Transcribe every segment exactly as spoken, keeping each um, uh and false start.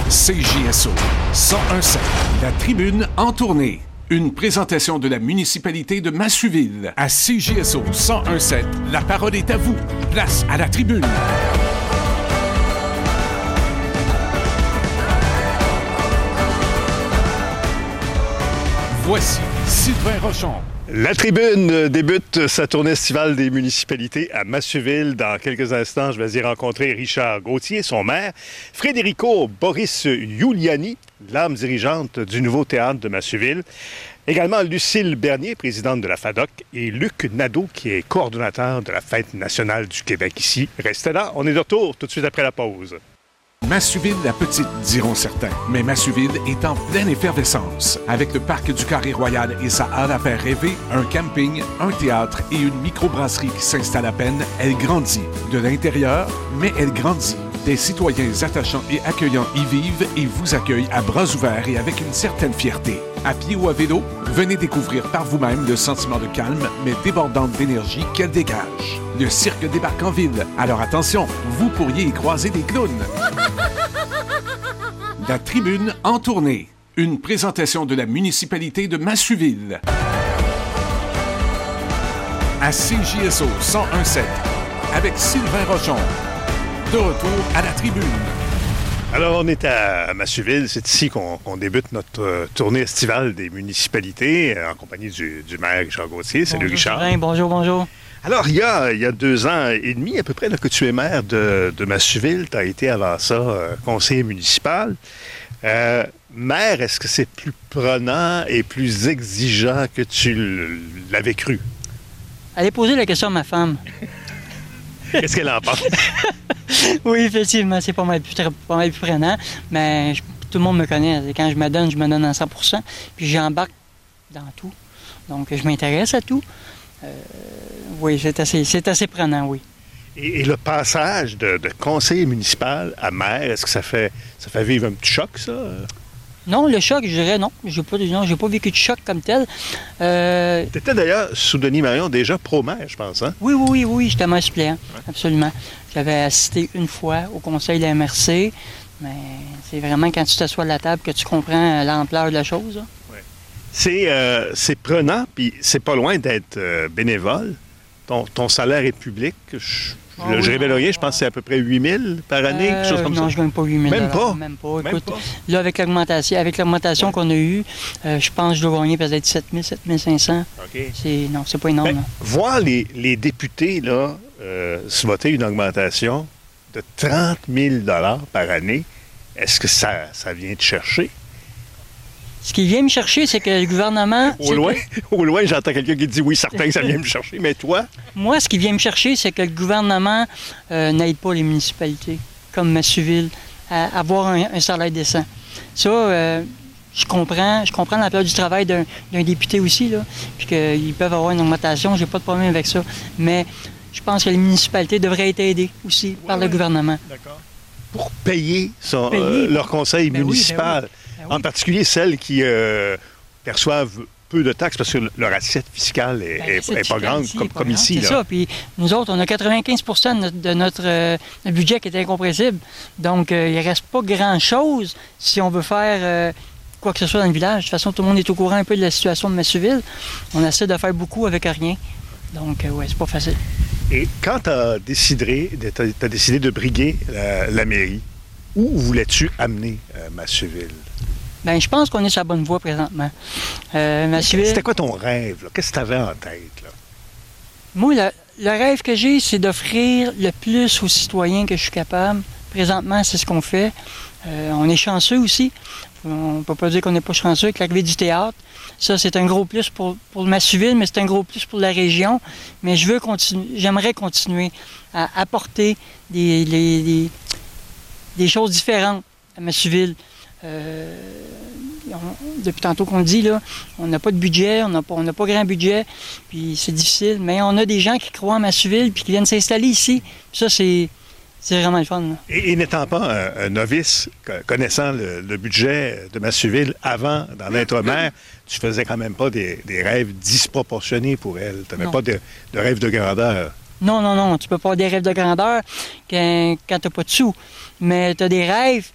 C J S O cent un virgule sept, la tribune en tournée. Une présentation de la municipalité de Massuville. À C J S O cent un virgule sept, la parole est à vous. Place à la tribune. Voici Sylvain Rochon. La tribune débute sa tournée estivale des municipalités à Massuville. Dans quelques instants, je vais y rencontrer Richard Gauthier, son maire, Frédérico Boris Giuliani, l'âme dirigeante du nouveau théâtre de Massuville, également Lucille Bernier, présidente de la FADOC, et Luc Nadeau, qui est coordonnateur de la Fête nationale du Québec ici. Restez là, on est de retour tout de suite après la pause. Massuville la petite, diront certains, mais Massuville est en pleine effervescence. Avec le parc du Carré-Royal et sa halle à faire rêver, un camping, un théâtre et une microbrasserie qui s'installe à peine, elle grandit. De l'intérieur, mais elle grandit. Des citoyens attachants et accueillants y vivent et vous accueillent à bras ouverts et avec une certaine fierté. À pied ou à vélo, venez découvrir par vous-même le sentiment de calme, mais débordante d'énergie qu'elle dégage. Le cirque débarque en ville, alors attention, vous pourriez y croiser des clowns. La tribune en tournée. Une présentation de la municipalité de Massuville. À C J S O cent un virgule sept, avec Sylvain Rochon. De retour à la tribune. Alors, on est à Massuville. C'est ici qu'on, qu'on débute notre euh, tournée estivale des municipalités euh, en compagnie du, du maire Richard Gauthier. Salut, bonjour, Richard. Sylvain, bonjour, bonjour. Alors, il y a, il y a deux ans et demi à peu près là, que tu es maire de, de Massuville. Tu as été avant ça euh, conseiller municipal. Euh, maire, est-ce que c'est plus prenant et plus exigeant que tu l'avais cru? Allez poser la question à ma femme. Qu'est-ce qu'elle en pense? Oui, effectivement, c'est pas mal plus, pas mal plus prenant, mais je, tout le monde me connaît. Quand je me donne, je me donne à cent pour cent, puis j'embarque dans tout. Donc, je m'intéresse à tout. Euh, oui, c'est assez, c'est assez prenant, oui. Et, et le passage de, de conseiller municipal à maire, est-ce que ça fait, ça fait vivre un petit choc, ça? Non, le choc, je dirais non. J'ai pas, non, j'ai pas vécu de choc comme tel. Euh... Tu étais d'ailleurs, sous Denis Marion, déjà pro-maire, je pense, hein? Oui, oui, oui, oui, j'étais maire suppléant, ouais. Absolument. J'avais assisté une fois au conseil de la M R C, mais c'est vraiment quand tu t'assois à la table que tu comprends l'ampleur de la chose. Ouais. C'est, euh, c'est prenant, puis c'est pas loin d'être euh, bénévole. Ton, ton salaire est public. Je, oh, je, oui, je révèle rien, je pense que c'est à peu près huit mille par année, euh, quelque chose comme non, ça. Non, je ne gagne pas huit mille. Même pas? Même pas. Même Écoute, pas. Là, avec l'augmentation, avec l'augmentation ouais. qu'on a eue, euh, je pense que je dois gagner peut-être sept mille, sept mille cinq cents. OK. C'est, non, c'est pas énorme. Ben, voir les, les députés là, euh, se voter une augmentation de trente mille dollars par année, est-ce que ça, ça vient te chercher? Ce qui vient me chercher, c'est que le gouvernement... Au loin, que... au loin, j'entends quelqu'un qui dit oui, certain que ça vient me chercher, mais toi? Moi, ce qui vient me chercher, c'est que le gouvernement euh, n'aide pas les municipalités, comme Massuville, à avoir un, un salaire décent. Ça, euh, je comprends, je comprends l'ampleur du travail d'un, d'un député aussi, là, puis qu'ils peuvent avoir une augmentation, j'ai pas de problème avec ça. Mais je pense que les municipalités devraient être aidées aussi ouais, par le ouais. gouvernement. D'accord. Pour payer, son, payer euh, leur conseil ben municipal. Oui, ben oui. Ben oui. En particulier celles qui euh, perçoivent peu de taxes parce que leur assiette fiscale est, ben, est, est pas grande ici, comme, pas comme grande, ici. C'est là. Ça. Puis nous autres, on a quatre-vingt-quinze pour cent de notre, de notre, euh, notre budget qui est incompressible. Donc, euh, il ne reste pas grand-chose si on veut faire euh, quoi que ce soit dans le village. De toute façon, tout le monde est au courant un peu de la situation de Massuville. On essaie de faire beaucoup avec rien. Donc, euh, ouais, c'est pas facile. Et quand tu as décidé, t'as décidé de briguer la, la mairie, où voulais-tu amener euh, Massuville? Bien, je pense qu'on est sur la bonne voie présentement. Euh, Massuville... C'était quoi ton rêve? Là? Qu'est-ce que tu avais en tête? Là? Moi, le, le rêve que j'ai, c'est d'offrir le plus aux citoyens que je suis capable. Présentement, c'est ce qu'on fait. Euh, on est chanceux aussi. On ne peut pas dire qu'on n'est pas chanceux avec l'arrivée du théâtre. Ça, c'est un gros plus pour, pour Massuville, mais c'est un gros plus pour la région. Mais je veux continuer, j'aimerais continuer à apporter des, des, des, des choses différentes à Massuville. Euh, on, depuis tantôt qu'on le dit, là, on n'a pas de budget, on n'a pas, on n'a pas grand budget, puis c'est difficile. Mais on a des gens qui croient en Massuville puis qui viennent s'installer ici. Puis ça, c'est... C'est vraiment le fun. Là. Et, et n'étant pas un, un novice, connaissant le, le budget de Massuville avant d'en être maire, tu faisais quand même pas des, des rêves disproportionnés pour elle. Tu n'avais pas de, de rêves de grandeur. Non, non, non. Tu peux pas avoir des rêves de grandeur quand, quand tu n'as pas de sous. Mais tu as des rêves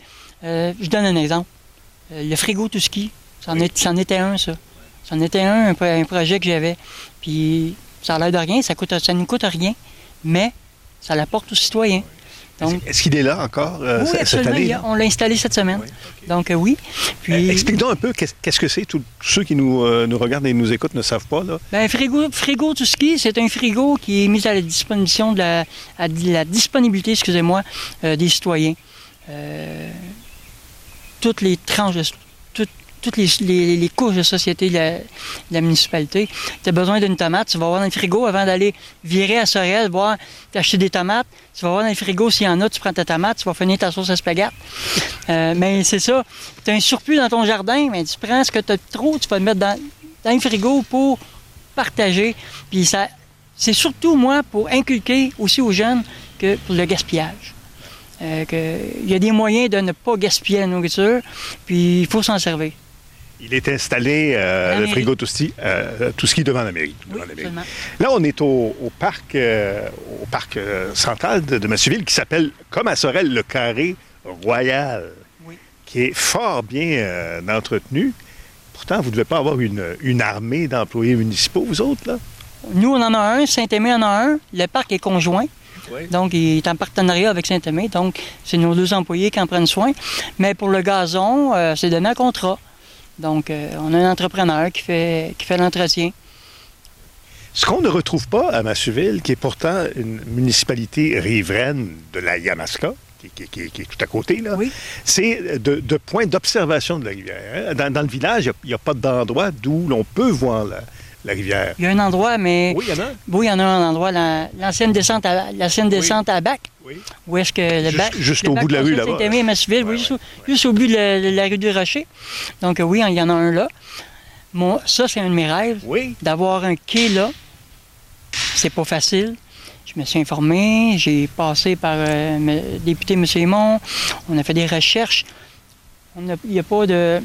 Euh, je donne un exemple. Euh, le frigo tout ski, c'en, est, c'en était un, ça. C'en était un, un, un projet que j'avais. Puis ça a l'air de rien, ça ne ça nous coûte rien, mais ça l'apporte aux citoyens. Donc, est-ce qu'il est là encore euh, oui, cette absolument, année? A, on l'a installé cette semaine. Oui, okay. Donc euh, oui. Puis, explique-nous un peu qu'est-ce, qu'est-ce que c'est. Tous ceux qui nous, euh, nous regardent et nous écoutent ne savent pas. Là. Bien, frigo, frigo tout ski, c'est un frigo qui est mis à la disposition de la, à la disponibilité, excusez-moi, euh, des citoyens. Euh, toutes les tranches de toutes, toutes les, les, les couches de société de la, de la municipalité. Tu as besoin d'une tomate, tu vas voir dans le frigo avant d'aller virer à Sorel, voir t'acheter des tomates. Tu vas voir dans le frigo s'il y en a, tu prends ta tomate, tu vas finir ta sauce à spaghetti. Euh, mais c'est ça. Tu as un surplus dans ton jardin, mais tu prends ce que tu as de trop, tu vas le mettre dans, dans le frigo pour partager. Puis ça, c'est surtout, moi, pour inculquer aussi aux jeunes que pour le gaspillage. Euh, que, il y a des moyens de ne pas gaspiller la nourriture, puis il faut s'en servir. Il est installé, euh, le frigo tout ski, euh, tout ski devant la mairie. Oui, devant la mairie. Là, on est au, au parc, euh, au parc euh, central de, de Massouville qui s'appelle, comme à Sorel, le Carré Royal, oui. Qui est fort bien euh, entretenu. Pourtant, vous ne devez pas avoir une, une armée d'employés municipaux, vous autres, là? Nous, on en a un, Saint-Aimé en a un. Le parc est conjoint. Oui. Donc, il est en partenariat avec Saint-Aimé. Donc, c'est nos deux employés qui en prennent soin. Mais pour le gazon, euh, c'est donné un contrat. Donc, euh, on a un entrepreneur qui fait, qui fait l'entretien. Ce qu'on ne retrouve pas à Massouville, qui est pourtant une municipalité riveraine de la Yamaska, qui, qui, qui, qui est tout à côté, là, oui. C'est de, de points d'observation de la rivière. Dans, dans le village, il n'y a, a pas d'endroit d'où l'on peut voir la, la rivière. Il y a un endroit, mais... Oui, il y en a un. Oui, il y en a un endroit, la, l'ancienne descente à, l'ancienne descente oui. à Bac. Oui. Où est-ce que le Juste, bac... juste le au bac bout de la rue, là-bas. Saint-Aimé à Massouville, ouais, oui, ouais. Juste, juste au bout de la, de la rue du Rocher. Donc oui, il y en a un là. Moi, ça, c'est un de mes rêves, oui. D'avoir un quai là. C'est pas facile. Je me suis informé, j'ai passé par euh, le député M. Aymon, on a fait des recherches. Il n'y a pas de...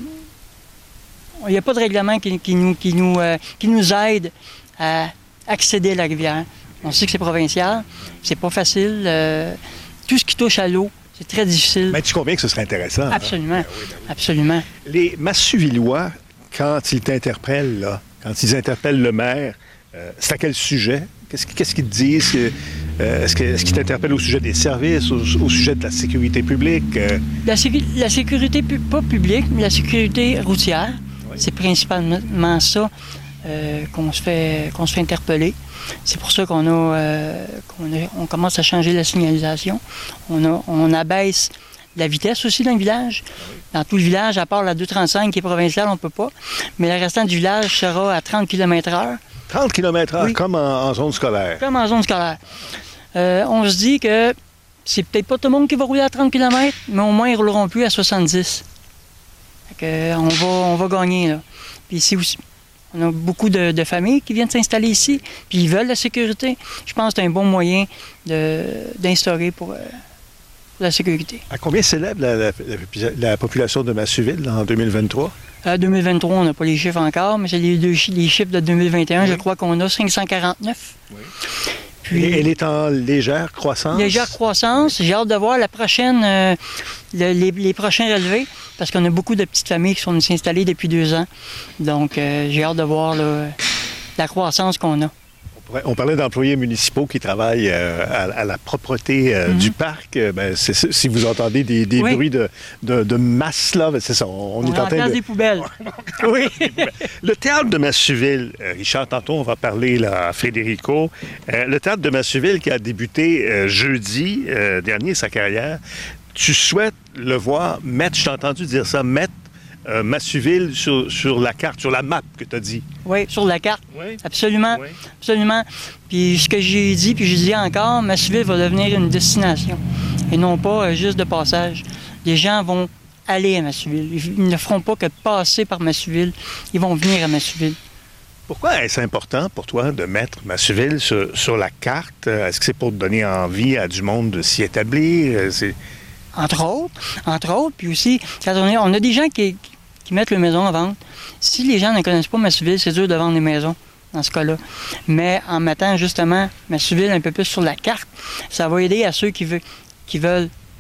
Il n'y a pas de règlement qui, qui, nous, qui, nous, euh, qui nous aide à accéder à la rivière. On sait que c'est provincial, c'est pas facile. Euh, tout ce qui touche à l'eau, c'est très difficile. Mais tu conviens que ce serait intéressant? Absolument, hein? Ben oui, ben oui. Absolument. Les Massouvillois, quand ils t'interpellent, là, quand ils interpellent le maire, euh, c'est à quel sujet? Qu'est-ce, qu'est-ce qu'ils te disent? Euh, est-ce, que, est-ce qu'ils t'interpellent au sujet des services, au, au sujet de la sécurité publique? Euh... La, sécu- la sécurité, pu- pas publique, mais la sécurité routière. Oui. C'est principalement ça euh, qu'on, se fait, qu'on se fait interpeller. C'est pour ça qu'on a, euh, qu'on a, on commence à changer la signalisation. On, a, on abaisse la vitesse aussi dans le village. Dans tout le village, à part la deux trente-cinq qui est provinciale, on ne peut pas. Mais le restant du village sera à trente kilomètres heure. trente kilomètres heure, oui. Comme en, en zone scolaire. Comme en zone scolaire. Euh, on se dit que c'est peut-être pas tout le monde qui va rouler à trente kilomètres, mais au moins ils ne rouleront plus à soixante-dix. Fait que, euh, on, va, on va gagner, là. Puis ici aussi, on a beaucoup de, de familles qui viennent s'installer ici, puis ils veulent la sécurité. Je pense que c'est un bon moyen de, d'instaurer pour, euh, pour la sécurité. À combien s'élève la, la, la, la population de Massouville en deux mille vingt-trois? En deux mille vingt-trois, on n'a pas les chiffres encore, mais c'est les, deux, les chiffres de deux mille vingt et un. Oui. Je crois qu'on a cinq cent quarante-neuf. Oui. Puis, elle est en légère croissance? Légère croissance. J'ai hâte de voir la prochaine, euh, le, les, les prochains relevés, parce qu'on a beaucoup de petites familles qui sont venues s'installer depuis deux ans. Donc, euh, j'ai hâte de voir là, la croissance qu'on a. On parlait d'employés municipaux qui travaillent euh, à, à la propreté euh, mm-hmm. du parc. Ben, c'est, si vous entendez des, des oui. bruits de, de, de masse, là, ben, c'est ça. On, on est en train de... des poubelles. Oui. Le théâtre de Massouville, euh, Richard, tantôt, on va parler là, à Frédérico. Euh, le théâtre de Massouville qui a débuté euh, jeudi euh, dernier sa carrière, tu souhaites le voir mettre, je t'ai entendu dire ça, mettre Euh, Massouville sur, sur la carte, sur la map que tu as dit. Oui, sur la carte. Oui. Absolument. Oui. Absolument. Puis ce que j'ai dit, puis je dis encore, Massouville va devenir une destination et non pas euh, juste de passage. Les gens vont aller à Massouville. Ils ne feront pas que passer par Massouville. Ils vont venir à Massouville. Pourquoi est-ce important pour toi de mettre Massouville sur, sur la carte? Est-ce que c'est pour donner envie à du monde de s'y établir? C'est... Entre autres, entre autres, puis aussi, quand on, est, on a des gens qui, qui mettent leur maison en vente. Si les gens ne connaissent pas Massouville, c'est dur de vendre des maisons, dans ce cas-là. Mais en mettant justement Massouville un peu plus sur la carte, ça va aider à ceux qui, veut, qui veulent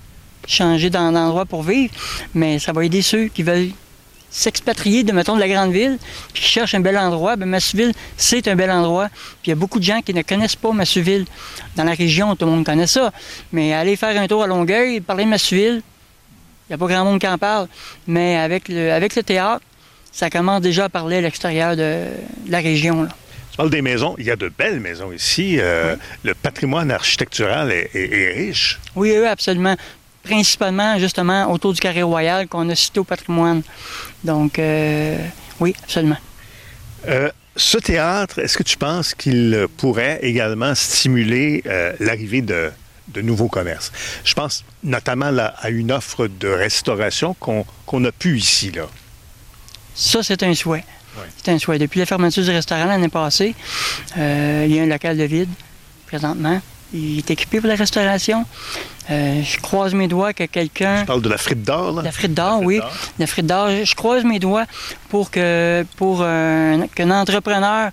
changer d'endroit pour vivre, mais ça va aider ceux qui veulent s'expatrier de, mettons, de la grande ville, puis qui cherchent un bel endroit. Bien, Massuville, c'est un bel endroit. Puis il y a beaucoup de gens qui ne connaissent pas Massuville. Dans la région, tout le monde connaît ça. Mais aller faire un tour à Longueuil, parler de Massuville, il n'y a pas grand monde qui en parle. Mais avec le, avec le théâtre, ça commence déjà à parler à l'extérieur de, de la région, là. Tu parles des maisons. Il y a de belles maisons ici. Euh, oui. Le patrimoine architectural est, est, est riche. Oui, oui, absolument. Principalement, justement, autour du Carré Royal qu'on a cité au patrimoine. Donc, euh, oui, absolument. Euh, ce théâtre, est-ce que tu penses qu'il pourrait également stimuler euh, l'arrivée de, de nouveaux commerces? Je pense notamment là, à une offre de restauration qu'on qu'on a pu ici, là. Ça, c'est un souhait. Ouais. C'est un souhait. Depuis la fermeture du restaurant l'année passée, euh, il y a un local de vide, présentement. Il est équipé pour la restauration. Euh, je croise mes doigts que quelqu'un... Tu parles de la frite d'or, là? La frite d'or, oui. La frite d'or. Je croise mes doigts pour que pour euh, qu'un entrepreneur,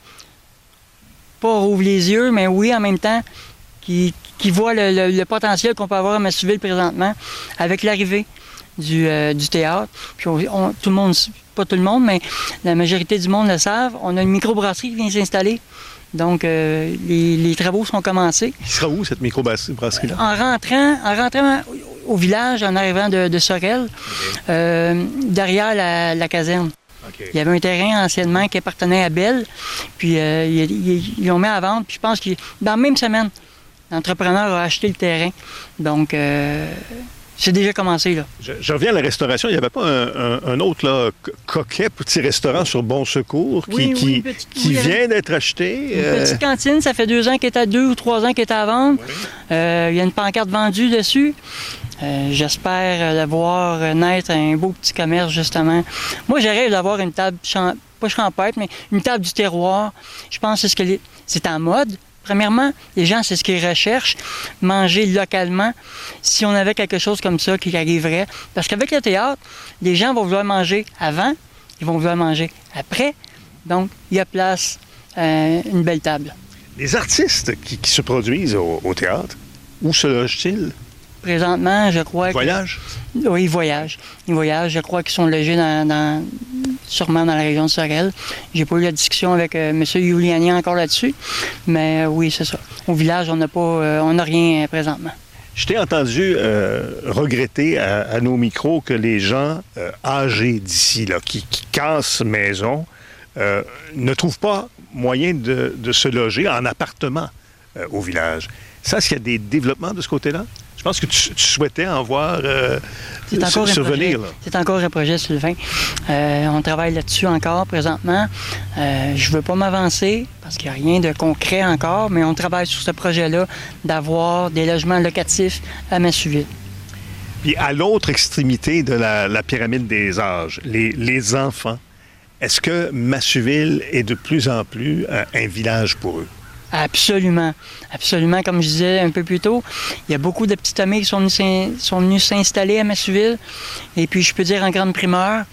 pas rouvre les yeux, mais oui, en même temps, qui, qui voit le, le, le potentiel qu'on peut avoir à Massuville présentement avec l'arrivée du, euh, du théâtre. Puis on, on, tout le monde, pas tout le monde, mais la majorité du monde le savent. On a une microbrasserie qui vient s'installer. Donc, euh, les, les travaux sont commencés. Il sera où, cette microbrasserie-là? En rentrant, en rentrant au village, en arrivant de, de Sorel, okay. euh, derrière la, la caserne. Okay. Il y avait un terrain anciennement qui appartenait à Bell, puis euh, ils, ils, ils l'ont mis à vendre. Puis je pense que dans la même semaine, l'entrepreneur a acheté le terrain. Donc, euh, c'est déjà commencé, là. Je, je reviens à la restauration. Il n'y avait pas un, un, un autre là, coquet petit restaurant sur Bon Secours qui, oui, qui, oui, petite, qui oui, vient d'être acheté? Une euh... petite cantine, ça fait deux ans qu'elle est à deux ou trois ans qu'elle est à vendre. Oui. Euh, il y a une pancarte vendue dessus. Euh, j'espère de voir naître un beau petit commerce, justement. Moi, j'ai rêve d'avoir une table, champ... pas champêtre, mais une table du terroir. Je pense que c'est, ce que les... c'est en mode. Premièrement, les gens, c'est ce qu'ils recherchent, manger localement. Si on avait quelque chose comme ça qui arriverait, parce qu'avec le théâtre, les gens vont vouloir manger avant, ils vont vouloir manger après. Donc, il y a place à euh, une belle table. Les artistes qui, qui se produisent au, au théâtre, où se logent-ils? Présentement, je crois... Ils voyagent? Que... Oui, ils voyagent. Ils voyagent. Je crois qu'ils sont logés dans... dans... sûrement dans la région de Sorel. J'ai pas eu la discussion avec euh, M. Giuliani encore là-dessus, mais euh, oui, c'est ça. Au village, on n'a pas, euh, on n'a rien euh, présentement. Je t'ai entendu euh, regretter à, à nos micros que les gens euh, âgés d'ici, là, qui, qui cassent maison, euh, ne trouvent pas moyen de, de se loger en appartement euh, au village. Ça, est-ce qu'il y a des développements de ce côté-là? Je pense que tu, tu souhaitais en voir euh, c'est encore survenir. Là. C'est encore un projet, Sylvain. Euh, on travaille là-dessus encore présentement. Euh, je ne veux pas m'avancer parce qu'il n'y a rien de concret encore, mais on travaille sur ce projet-là d'avoir des logements locatifs à Massuville. Puis à l'autre extrémité de la, la pyramide des âges, les, les enfants, est-ce que Massuville est de plus en plus un, un village pour eux? Absolument. Absolument. Comme je disais un peu plus tôt, il y a beaucoup de petites familles qui sont venues, sont venues s'installer à Massuville. Et puis, je peux dire en grande primeur,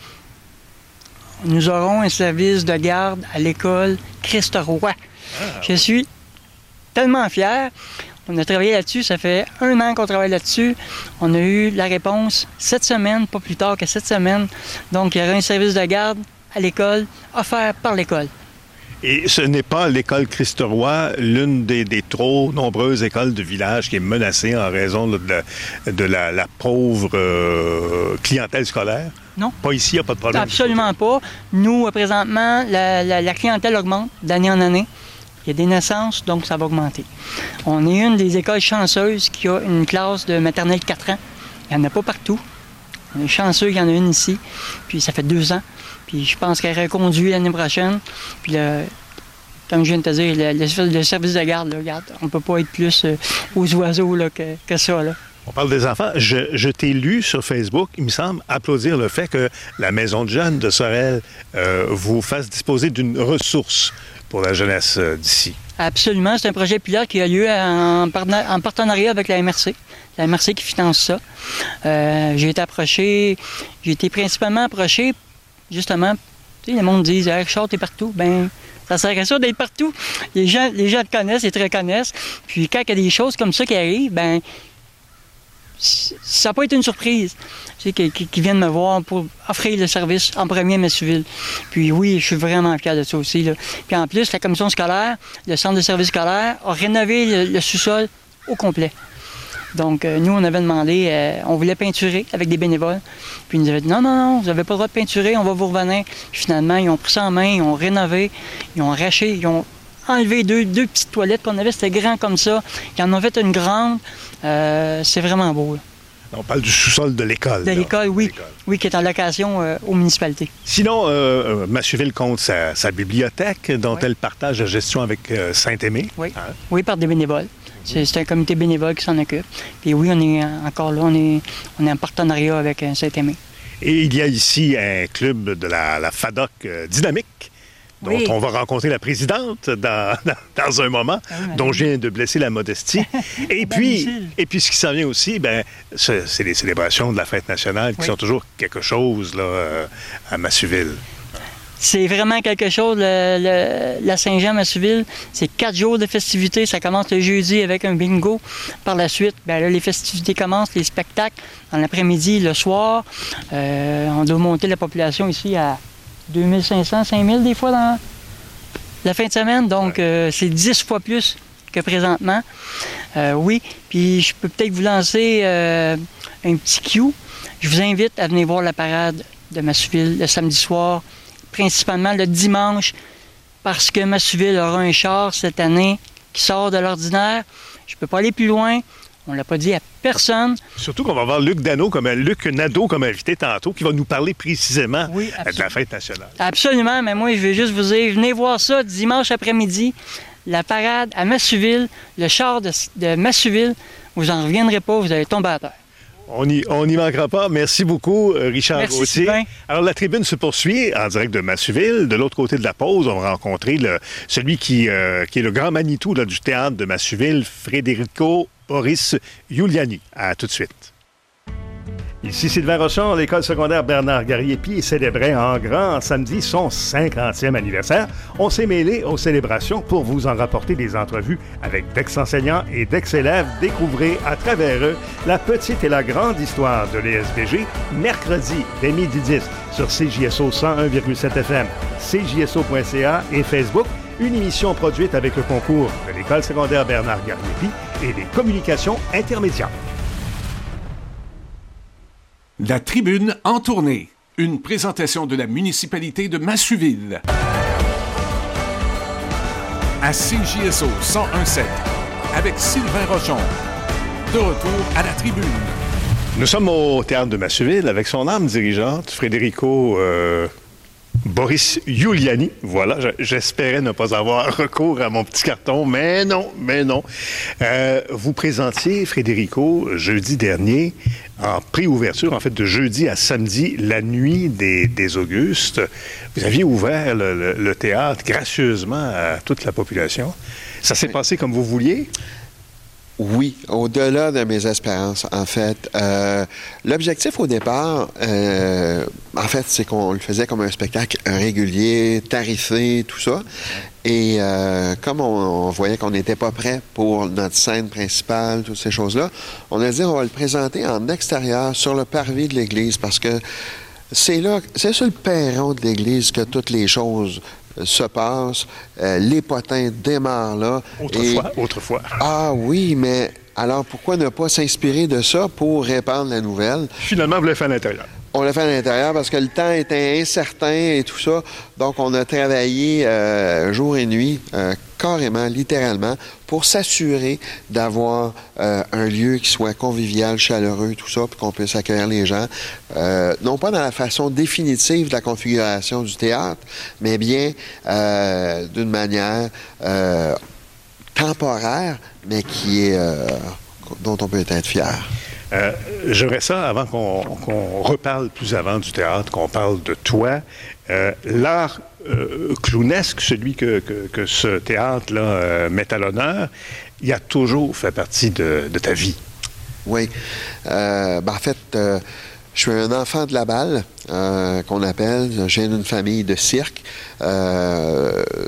nous aurons un service de garde à l'école Christ-Roi. Ah. Je suis tellement fier. On a travaillé là-dessus. Ça fait un an qu'on travaille là-dessus. On a eu la réponse cette semaine, pas plus tard que cette semaine. Donc, il y aura un service de garde à l'école offert par l'école. Et ce n'est pas l'école Christ-Roi, l'une des, des trop nombreuses écoles de village qui est menacée en raison de, de, de la, la pauvre euh, clientèle scolaire? Non. Pas ici, il n'y a pas de problème? Absolument pas. Nous, présentement, la, la, la clientèle augmente d'année en année. Il y a des naissances, donc ça va augmenter. On est une des écoles chanceuses qui a une classe de maternelle quatre ans. Il n'y en a pas partout. On est chanceux qu'il y en a une ici. Puis ça fait deux ans. Puis je pense qu'elle reconduit l'année prochaine. Puis le, comme je viens de te dire, le, le, le service de garde, là, regarde, on ne peut pas être plus euh, aux oiseaux là, que, que ça. Là. On parle des enfants. Je, je t'ai lu sur Facebook, il me semble, applaudir le fait que la Maison de jeunes de Sorel euh, vous fasse disposer d'une ressource pour la jeunesse euh, d'ici. Absolument. C'est un projet pilote qui a lieu en, en partenariat avec la M R C. La M R C qui finance ça. Euh, j'ai été approché, j'ai été principalement approché, justement, tu sais, le monde dit hey, « Richard, t'es partout ». Ben, ça serait à ça d'être partout. Les gens, les gens te connaissent, ils te reconnaissent. Puis quand il y a des choses comme ça qui arrivent, ben ça n'a pas été une surprise, tu sais, qu'ils qui viennent me voir pour offrir le service en premier à Massuville. Puis oui, je suis vraiment fier de ça aussi, là. Puis en plus, la commission scolaire, le centre de service scolaire, a rénové le, le sous-sol au complet. Donc, euh, nous, on avait demandé, euh, on voulait peinturer avec des bénévoles. Puis ils nous avaient dit, non, non, non, vous n'avez pas le droit de peinturer, on va vous revenir. Puis finalement, ils ont pris ça en main, ils ont rénové, ils ont arraché, ils ont enlevé deux, deux petites toilettes qu'on avait, c'était grand comme ça. Ils en ont fait une grande. Euh, c'est vraiment beau, là. On parle du sous-sol de l'école. De l'école, oui. l'école. Oui, qui est en location euh, aux municipalités. Sinon, euh, Massuville compte sa, sa bibliothèque dont oui. elle partage la gestion avec euh, Saint-Aimé. Oui. Hein? Oui, par des bénévoles. C'est, c'est un comité bénévole qui s'en occupe. Puis oui, on est encore là, on est, on est en partenariat avec Saint-Aimé. Et il y a ici un club de la, la FADOC euh, dynamique, dont oui. on va rencontrer la présidente dans, dans, dans un moment, ah oui, dont je viens de blesser la modestie. et, puis, et puis, ce qui s'en vient aussi, ben, c'est, c'est les célébrations de la fête nationale qui oui. sont toujours quelque chose là, euh, à Massuville. C'est vraiment quelque chose, le, le, la Saint-Jean-Massuville. C'est quatre jours de festivités. Ça commence le jeudi avec un bingo. Par la suite, bien là, les festivités commencent, les spectacles dans l'après-midi, le soir. Euh, on doit monter la population ici à deux mille cinq cents, cinq mille des fois dans la fin de semaine. Donc, euh, c'est dix fois plus que présentement. Euh, oui, puis je peux peut-être vous lancer euh, un petit cue. Je vous invite à venir voir la parade de Massuville le samedi soir, principalement le dimanche, parce que Massuville aura un char cette année qui sort de l'ordinaire. Je ne peux pas aller plus loin. On ne l'a pas dit à personne. Surtout qu'on va avoir Luc Dano comme, Luc Nadeau comme invité tantôt, qui va nous parler précisément oui, de la fête nationale. Absolument, mais moi, je vais juste vous dire, venez voir ça dimanche après-midi, la parade à Massuville, le char de, de Massuville. Vous n'en reviendrez pas, vous allez tomber à terre. On n'y on y manquera pas. Merci beaucoup, Richard Merci, Gauthier. Sylvain. Alors, la tribune se poursuit en direct de Massuville. De l'autre côté de la pause, on va rencontrer le, celui qui, euh, qui est le grand Manitou là, du théâtre de Massuville, Frédérico Boris Giuliani. À tout de suite. Ici Sylvain Rochon, l'école secondaire Bernard Gariepi célébrait en grand samedi son cinquantième anniversaire. On s'est mêlé aux célébrations pour vous en rapporter des entrevues avec d'ex-enseignants et d'ex-élèves. Découvrez à travers eux la petite et la grande histoire de l'E S B G, mercredi dès midi dix sur C J S O cent un virgule sept F M, C J S O point C A et Facebook. Une émission produite avec le concours de l'école secondaire Bernard Gariepi et des communications intermédiaires. La tribune en tournée. Une présentation de la municipalité de Massuville. À C J S O cent un virgule sept, avec Sylvain Rochon. De retour à la tribune. Nous sommes au théâtre de Massuville avec son âme dirigeante, Frédérico euh, Boris Giuliani. Voilà, j'espérais ne pas avoir recours à mon petit carton, mais non, mais non. Euh, vous présentiez, Frédérico, jeudi dernier, en pré-ouverture, en fait, de jeudi à samedi, la nuit des, des Augustes. Vous aviez ouvert le, le, le théâtre gracieusement à toute la population. Ça s'est oui. passé comme vous vouliez? Oui, au-delà de mes espérances, en fait. Euh, l'objectif au départ, euh, en fait, c'est qu'on le faisait comme un spectacle régulier, tarifé, tout ça. Et euh, comme on, on voyait qu'on n'était pas prêt pour notre scène principale, toutes ces choses-là, on a dit on va le présenter en extérieur, sur le parvis de l'église, parce que c'est là, c'est sur le perron de l'église que toutes les choses se passe, euh, les potins démarrent là. Autrefois, et... autrefois. Ah oui, mais alors pourquoi ne pas s'inspirer de ça pour répandre la nouvelle? Finalement, vous l'avez fait à l'intérieur. On l'a fait à l'intérieur parce que le temps était incertain et tout ça. Donc, on a travaillé euh, jour et nuit, euh, carrément, littéralement, pour s'assurer d'avoir euh, un lieu qui soit convivial, chaleureux, tout ça, puis qu'on puisse accueillir les gens. Euh, non pas dans la façon définitive de la configuration du théâtre, mais bien euh, d'une manière euh, temporaire, mais qui est euh, dont on peut être fier. Euh, j'aurais ça, avant qu'on, qu'on reparle plus avant du théâtre, qu'on parle de toi. Euh, l'art euh, clownesque, celui que, que, que ce théâtre-là euh, met à l'honneur, il a toujours fait partie de, de ta vie. Oui. Euh, ben en fait, euh, je suis un enfant de la balle, euh, qu'on appelle. Je viens d'une famille de cirque. Euh,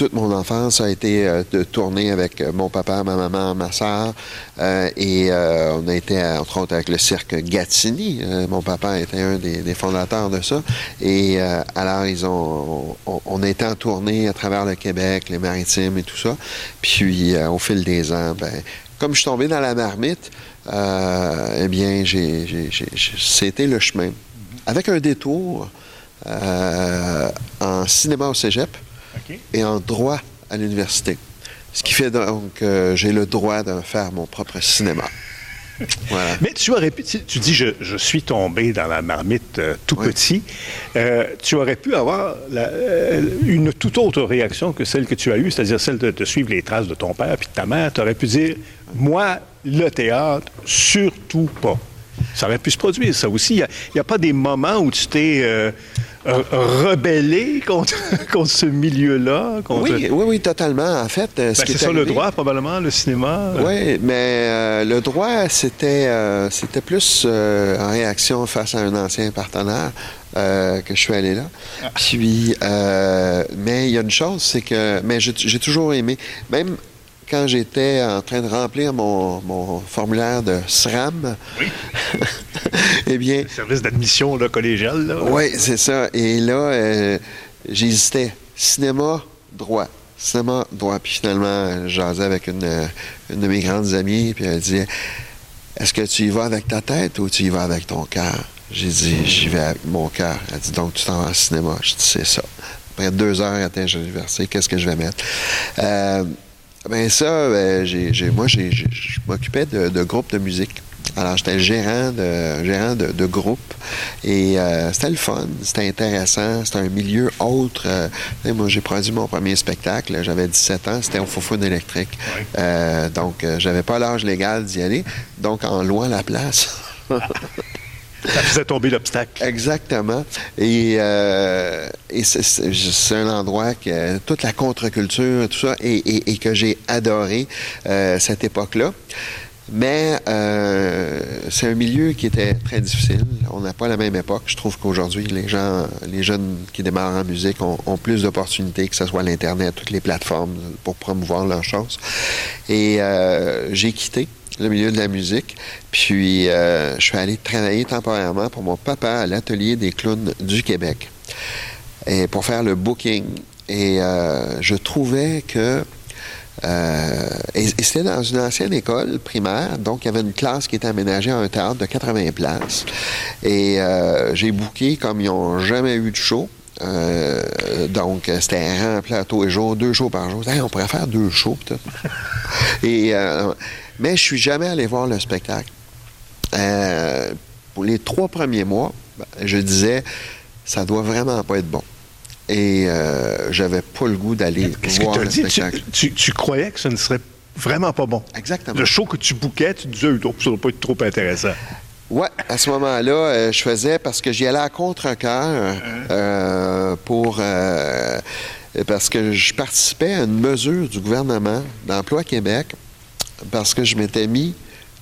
toute mon enfance a été euh, de tourner avec mon papa, ma maman, ma soeur. Euh, et euh, on a été, entre autres, avec le cirque Gatineau. Euh, mon papa était un des, des fondateurs de ça. Et euh, alors, ils ont, on, on a été en tournée à travers le Québec, les Maritimes et tout ça. Puis, euh, au fil des ans, ben, comme je suis tombé dans la marmite, euh, eh bien, j'ai, j'ai, j'ai, j'ai, c'était le chemin. Avec un détour euh, en cinéma au cégep. Okay. Et en droit à l'université. Ce qui fait donc que euh, j'ai le droit de faire mon propre cinéma. Voilà. Mais tu aurais pu, tu dis, je, je suis tombé dans la marmite euh, tout oui. petit. Euh, tu aurais pu avoir la, euh, une toute autre réaction que celle que tu as eue, c'est-à-dire celle de, de suivre les traces de ton père puis de ta mère. Tu aurais pu dire, moi, le théâtre, surtout pas. Ça aurait pu se produire, ça aussi. Il n'y a, a pas des moments où tu t'es euh, rebellé contre, contre ce milieu-là? Contre... Oui, oui, oui, totalement. En fait, ben, ce qui c'est est ça arrivé... le droit, probablement, le cinéma? Oui, mais euh, le droit, c'était, euh, c'était plus euh, en réaction face à un ancien partenaire euh, que je suis allé là. Ah. Puis, euh, mais il y a une chose, c'est que... Mais j'ai, j'ai toujours aimé... Même... Quand j'étais en train de remplir mon, mon formulaire de S R A M, oui. eh bien... Le service d'admission là, collégial, là. Oui, c'est ça. Et là, euh, j'hésitais. Cinéma, droit. Cinéma, droit. Puis finalement, je jasais avec une, une de mes grandes amies, puis elle disait, est-ce que tu y vas avec ta tête ou tu y vas avec ton cœur? J'ai dit, j'y vais avec mon cœur. Elle dit, donc tu t'en vas en cinéma. Je dis, c'est ça. Après deux heures à à l'université, qu'est-ce que je vais mettre? Euh, Ben ça, ben, j'ai, j'ai, moi, j'ai, j'ai, je m'occupais de, de groupes de musique. Alors, j'étais gérant de, gérant de, de groupe. Et euh, c'était le fun, c'était intéressant, c'était un milieu autre. Euh, moi, j'ai produit mon premier spectacle, j'avais dix-sept ans, c'était au Foufoune électrique. Oui. Euh, donc, euh, j'avais pas l'âge légal d'y aller. Donc, en louant la place... Ça faisait tomber l'obstacle. Exactement. Et, euh, et c'est, c'est, c'est un endroit que toute la contre-culture, tout ça, et, et, et que j'ai adoré euh, cette époque-là. Mais euh, c'est un milieu qui était très difficile. On n'a pas la même époque. Je trouve qu'aujourd'hui, les gens, les jeunes qui démarrent en musique ont, ont plus d'opportunités, que ce soit l'Internet, toutes les plateformes, pour promouvoir leurs choses. Et euh, j'ai quitté le milieu de la musique. Puis, euh, je suis allé travailler temporairement pour mon papa à l'Atelier des clowns du Québec et pour faire le booking. Et euh, je trouvais que... Euh, et, et c'était dans une ancienne école primaire, donc il y avait une classe qui était aménagée à un théâtre de quatre-vingts places. Et euh, j'ai booké comme ils n'ont jamais eu de show. Euh, donc, c'était rempli à tous les jours, deux shows par jour. Hey, on pourrait faire deux shows, peut-être. Et... Euh, Mais je suis jamais allé voir le spectacle. Euh, pour les trois premiers mois, je disais, ça doit vraiment pas être bon. Et euh, j'avais pas le goût d'aller Qu'est-ce voir que le dit? spectacle. Tu, tu, tu croyais que ce ne serait vraiment pas bon? Exactement. Le show que tu bouquais, tu disais, oh, ça ne doit pas être trop intéressant. Oui, à ce moment-là, euh, je faisais parce que j'y allais à contre-cœur euh, pour... Euh, parce que je participais à une mesure du gouvernement d'Emploi Québec parce que je m'étais mis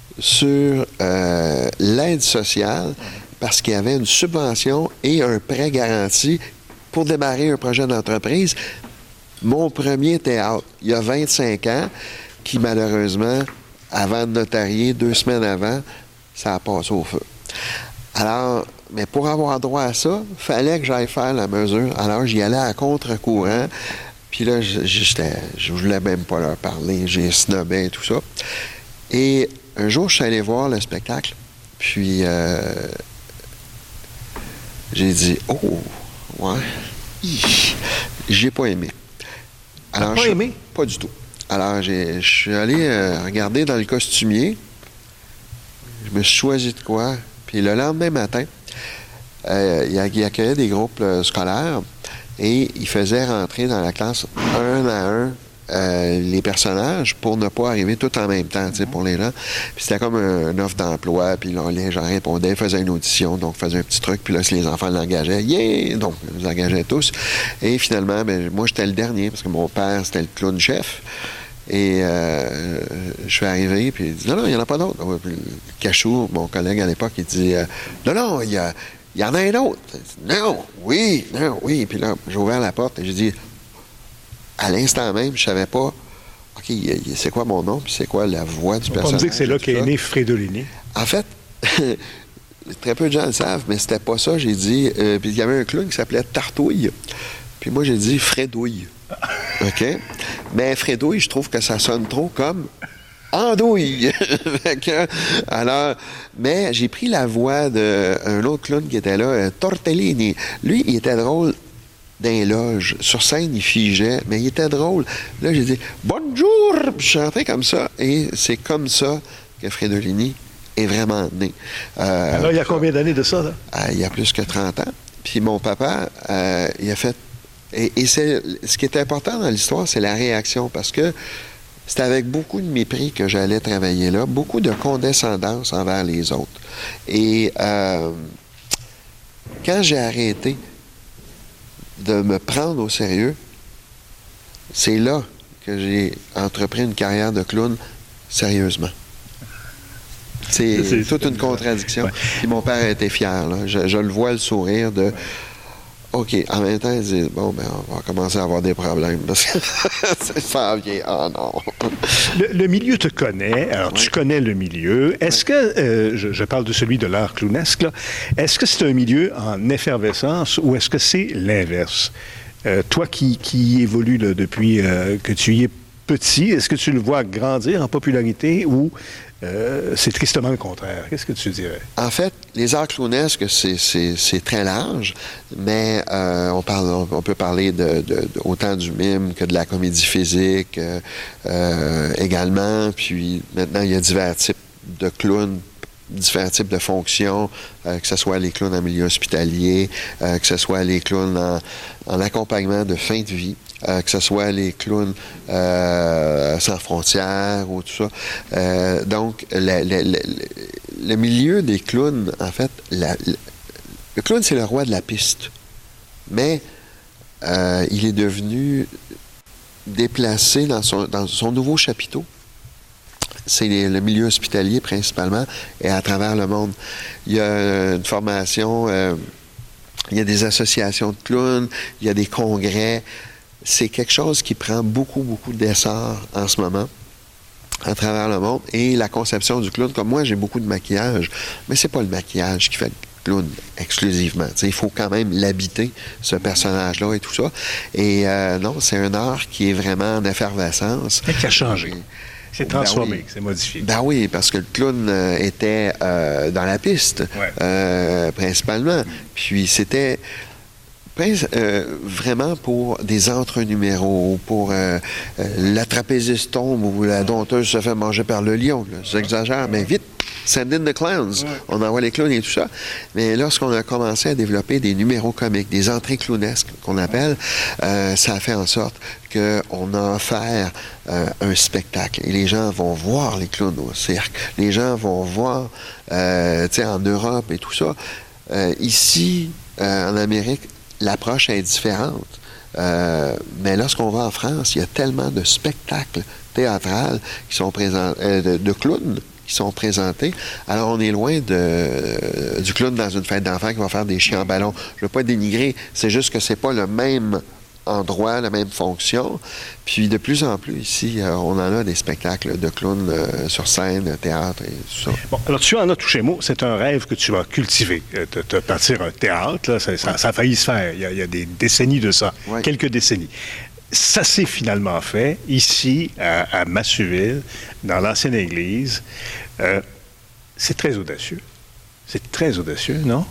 sur euh, l'aide sociale parce qu'il y avait une subvention et un prêt garanti pour démarrer un projet d'entreprise. Mon premier théâtre, il y a vingt-cinq ans, qui malheureusement, avant de notarier, deux semaines avant, ça a passé au feu. Alors, mais pour avoir droit à ça, il fallait que j'aille faire la mesure. Alors, j'y allais à contre-courant. Puis là, j'étais, je voulais même pas leur parler. J'ai snobé et tout ça. Et un jour, je suis allé voir le spectacle. Puis, euh, j'ai dit, oh, ouais. J'ai pas aimé. Alors, T'as pas aimé? Pas du tout. Alors, je suis allé euh, regarder dans le costumier. Je me suis choisi de quoi. Puis le lendemain matin, euh, il, il accueillait des groupes euh, scolaires et il faisait rentrer dans la classe un à un euh, les personnages pour ne pas arriver tout en même temps, tu sais, pour les gens. Puis c'était comme un, une offre d'emploi, puis là, les gens répondaient, faisaient une audition, donc faisaient un petit truc, puis là, si les enfants l'engageaient, yeah! Donc, ils engageaient tous. Et finalement, ben, moi, j'étais le dernier, parce que mon père, c'était le clown-chef. Et euh, je suis arrivé, puis il dit, non, non, il n'y en a pas d'autres. Puis Cachou, mon collègue à l'époque, il dit, euh, non, non, il y, a, il y en a un autre. Non, oui, non, oui. Puis là, j'ai ouvert la porte et j'ai dit, à l'instant même, je savais pas, OK, c'est quoi mon nom, puis c'est quoi la voix du On personnage. va me dire que c'est là qu'est ça. né Fredolini. En fait, très peu de gens le savent, mais c'était pas ça. J'ai dit, euh, puis il y avait un clown qui s'appelait Tartouille. Puis moi, j'ai dit Fredouille. OK? Mais Fredouille, je trouve que ça sonne trop comme andouille. que, alors, mais j'ai pris la voix d'un autre clown qui était là, euh, Tortellini. Lui, il était drôle dans les loges. Sur scène, il figeait, mais il était drôle. Là, j'ai dit bonjour! Puis je chantais comme ça. Et c'est comme ça que Fredolini est vraiment né. Euh, Alors, il y a combien d'années de ça, là? euh, il y a plus que trente ans. Puis mon papa, euh, il a fait... Et, et c'est, ce qui est important dans l'histoire, c'est la réaction, parce que c'était avec beaucoup de mépris que j'allais travailler là, beaucoup de condescendance envers les autres. Et euh, quand j'ai arrêté de me prendre au sérieux, c'est là que j'ai entrepris une carrière de clown sérieusement. C'est, c'est toute une contradiction. Ouais. Puis mon père était fier. Là. Je, je le vois, le sourire de... OK. En même temps, il dit, bon, ben, on va commencer à avoir des problèmes. Parce que ça vient. Oh non. Le, le milieu te connaît. Alors, oui. Tu connais le milieu. Est-ce oui. que, euh, je, je parle de celui de l'art clownesque, là, est-ce que c'est un milieu en effervescence ou est-ce que c'est l'inverse? Euh, toi qui, qui évolues là, depuis euh, que tu y es petit, est-ce que tu le vois grandir en popularité ou euh, c'est tristement le contraire? Qu'est-ce que tu dirais? En fait, les arts clownesques, c'est, c'est, c'est très large, mais euh, on, parle, on peut parler de, de, de, autant du mime que de la comédie physique euh, euh, également. Puis maintenant, il y a divers types de clowns, différents types de fonctions, euh, que ce soit les clowns en milieu hospitalier, euh, que ce soit les clowns en, en accompagnement de fin de vie. Euh, que ce soit les clowns euh, sans frontières ou tout ça. Euh, donc, le, le, le, le milieu des clowns, en fait, la, le, le clown, c'est le roi de la piste. Mais euh, il est devenu déplacé dans son, dans son nouveau chapiteau. C'est les, le milieu hospitalier principalement et à travers le monde. Il y a une formation, euh, il y a des associations de clowns, il y a des congrès. C'est quelque chose qui prend beaucoup, beaucoup d'essor en ce moment à travers le monde. Et la conception du clown, comme moi, j'ai beaucoup de maquillage, mais c'est pas le maquillage qui fait le clown exclusivement. T'sais, il faut quand même l'habiter, ce personnage-là et tout ça. Et euh, non, c'est un art qui est vraiment en effervescence. Et qui a changé. C'est transformé, ben oui. C'est modifié. Ben oui, parce que le clown euh, était euh, dans la piste, ouais. euh, principalement. Puis c'était... Euh, vraiment pour des entre-numéros, pour euh, euh, la trapéziste tombe ou la dompteuse se fait manger par le lion. Là. J'exagère, mais vite, send in the clowns. Ouais. On envoie les clowns et tout ça. Mais lorsqu'on a commencé à développer des numéros comiques, des entrées clownesques qu'on appelle, euh, ça a fait en sorte qu'on a offert euh, un spectacle. Et les gens vont voir les clowns au cirque. Les gens vont voir, euh, tu sais, en Europe et tout ça. Euh, ici, euh, en Amérique, l'approche est différente. Euh, mais lorsqu'on va en France, il y a tellement de spectacles théâtrales qui sont présents, euh, de, de clowns qui sont présentés. Alors, on est loin de, euh, du clown dans une fête d'enfants qui va faire des chiens en ballon. Je ne veux pas dénigrer, c'est juste que c'est pas le même endroit, la même fonction. Puis de plus en plus ici, euh, on en a des spectacles de clowns euh, sur scène, théâtre et tout ça. Bon, alors tu en as touché mot, c'est un rêve que tu vas cultiver. Euh, te, te partir un théâtre, là, ça, ça, ça a failli se faire. Il y a, il y a des décennies de ça, ouais. Quelques décennies. Ça s'est finalement fait ici, à, à Massuville, dans l'ancienne église. Euh, c'est très audacieux. C'est très audacieux, non?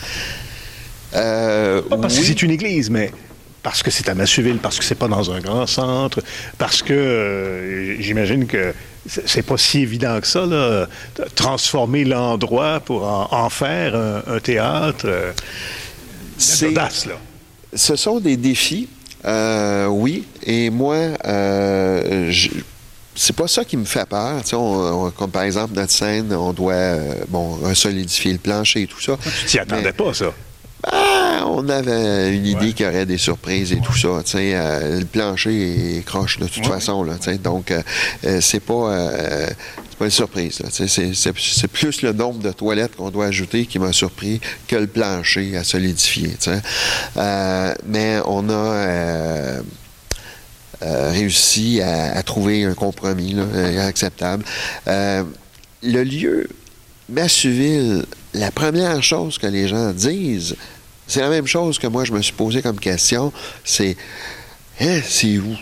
Euh, Pas parce oui. que c'est une église, mais... parce que c'est à Massuville, parce que c'est pas dans un grand centre, parce que euh, j'imagine que c'est pas si évident que ça, là, transformer l'endroit pour en, en faire un, un théâtre. Euh, c'est audace, là. Ce sont des défis, euh, oui, et moi, euh, je, c'est pas ça qui me fait peur. Tu sais, on, on, comme par exemple, notre scène, on doit euh, bon, resolidifier le plancher et tout ça. Tu t'y attendais mais, pas, ça? Ah, on avait une idée ouais. qu'il y aurait des surprises et tout ça. Euh, le plancher est croche de toute ouais. façon. Là, donc, euh, c'est pas, euh, c'est pas une surprise. Là, c'est, c'est, c'est plus le nombre de toilettes qu'on doit ajouter qui m'a surpris que le plancher à solidifier. Euh, mais on a... Euh, euh, réussi à, à trouver un compromis là, euh, acceptable. Euh, le lieu Massuville, la première chose que les gens disent, c'est la même chose que moi je me suis posé comme question, c'est hein, c'est où?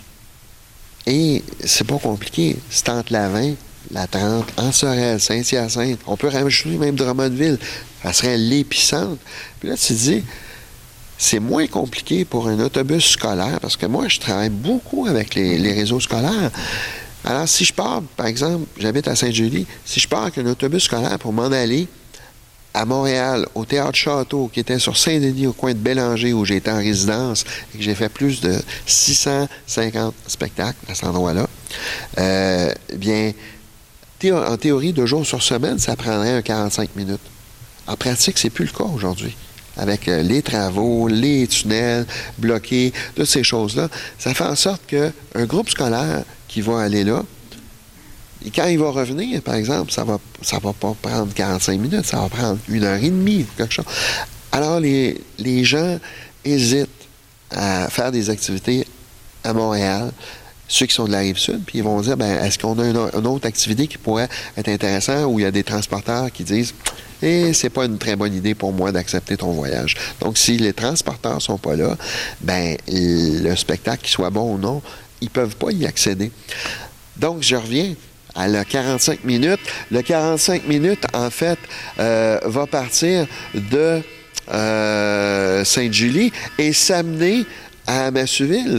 Et c'est pas compliqué, c'est entre la vingt, la trente, Anse-Sorel, Saint-Hyacinthe, on peut rajouter même Drummondville, ça serait l'épicentre. Puis là, tu te dis, c'est moins compliqué pour un autobus scolaire, parce que moi, je travaille beaucoup avec les, les réseaux scolaires. Alors, si je pars, par exemple, j'habite à Sainte-Julie, si je pars avec un autobus scolaire pour m'en aller à Montréal, au Théâtre Château, qui était sur Saint-Denis, au coin de Bélanger, où j'étais en résidence, et que j'ai fait plus de six cent cinquante spectacles à cet endroit-là, euh, bien, théo- en théorie, deux jours sur semaine, ça prendrait un quarante-cinq minutes. En pratique, c'est plus le cas aujourd'hui. Avec euh, les travaux, les tunnels bloqués, toutes ces choses-là, ça fait en sorte qu'un groupe scolaire qui va aller là, et quand il va revenir, par exemple, ça va, ça va pas prendre quarante-cinq minutes, ça va prendre une heure et demie ou quelque chose. Alors, les, les gens hésitent à faire des activités à Montréal, ceux qui sont de la Rive-Sud, puis ils vont dire, ben, est-ce qu'on a une, une autre activité qui pourrait être intéressante, où il y a des transporteurs qui disent, et c'est pas une très bonne idée pour moi d'accepter ton voyage. Donc, si les transporteurs sont pas là, ben, le spectacle, qu'il soit bon ou non, ils peuvent pas y accéder. Donc, je reviens à le quarante-cinq minutes. Le quarante-cinq minutes, en fait, euh, va partir de euh, Sainte-Julie et s'amener à Massuville.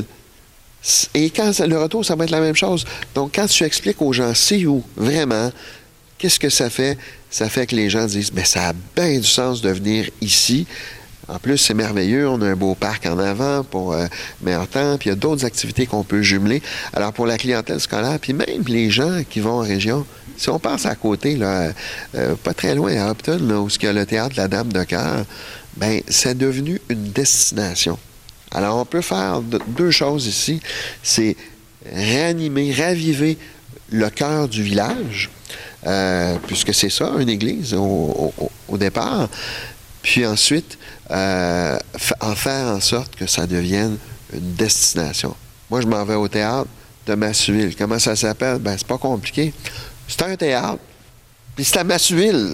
Et quand le retour, ça va être la même chose. Donc, quand tu expliques aux gens, c'est où, vraiment, qu'est-ce que ça fait? Ça fait que les gens disent, mais ça a bien du sens de venir ici. En plus, c'est merveilleux. On a un beau parc en avant pour euh, meilleur temps. Puis il y a d'autres activités qu'on peut jumeler. Alors, pour la clientèle scolaire, puis même les gens qui vont en région, si on passe à côté, là, euh, pas très loin à Upton, là, où il y a le théâtre de la Dame de Cœur, bien, c'est devenu une destination. Alors, on peut faire deux choses ici. C'est réanimer, raviver le cœur du village, euh, puisque c'est ça, une église au, au, au départ. Puis ensuite, euh, en faire en sorte que ça devienne une destination. Moi, je m'en vais au théâtre de Massuville. Comment ça s'appelle? Ben, c'est pas compliqué. C'est un théâtre, puis c'est à Massuville.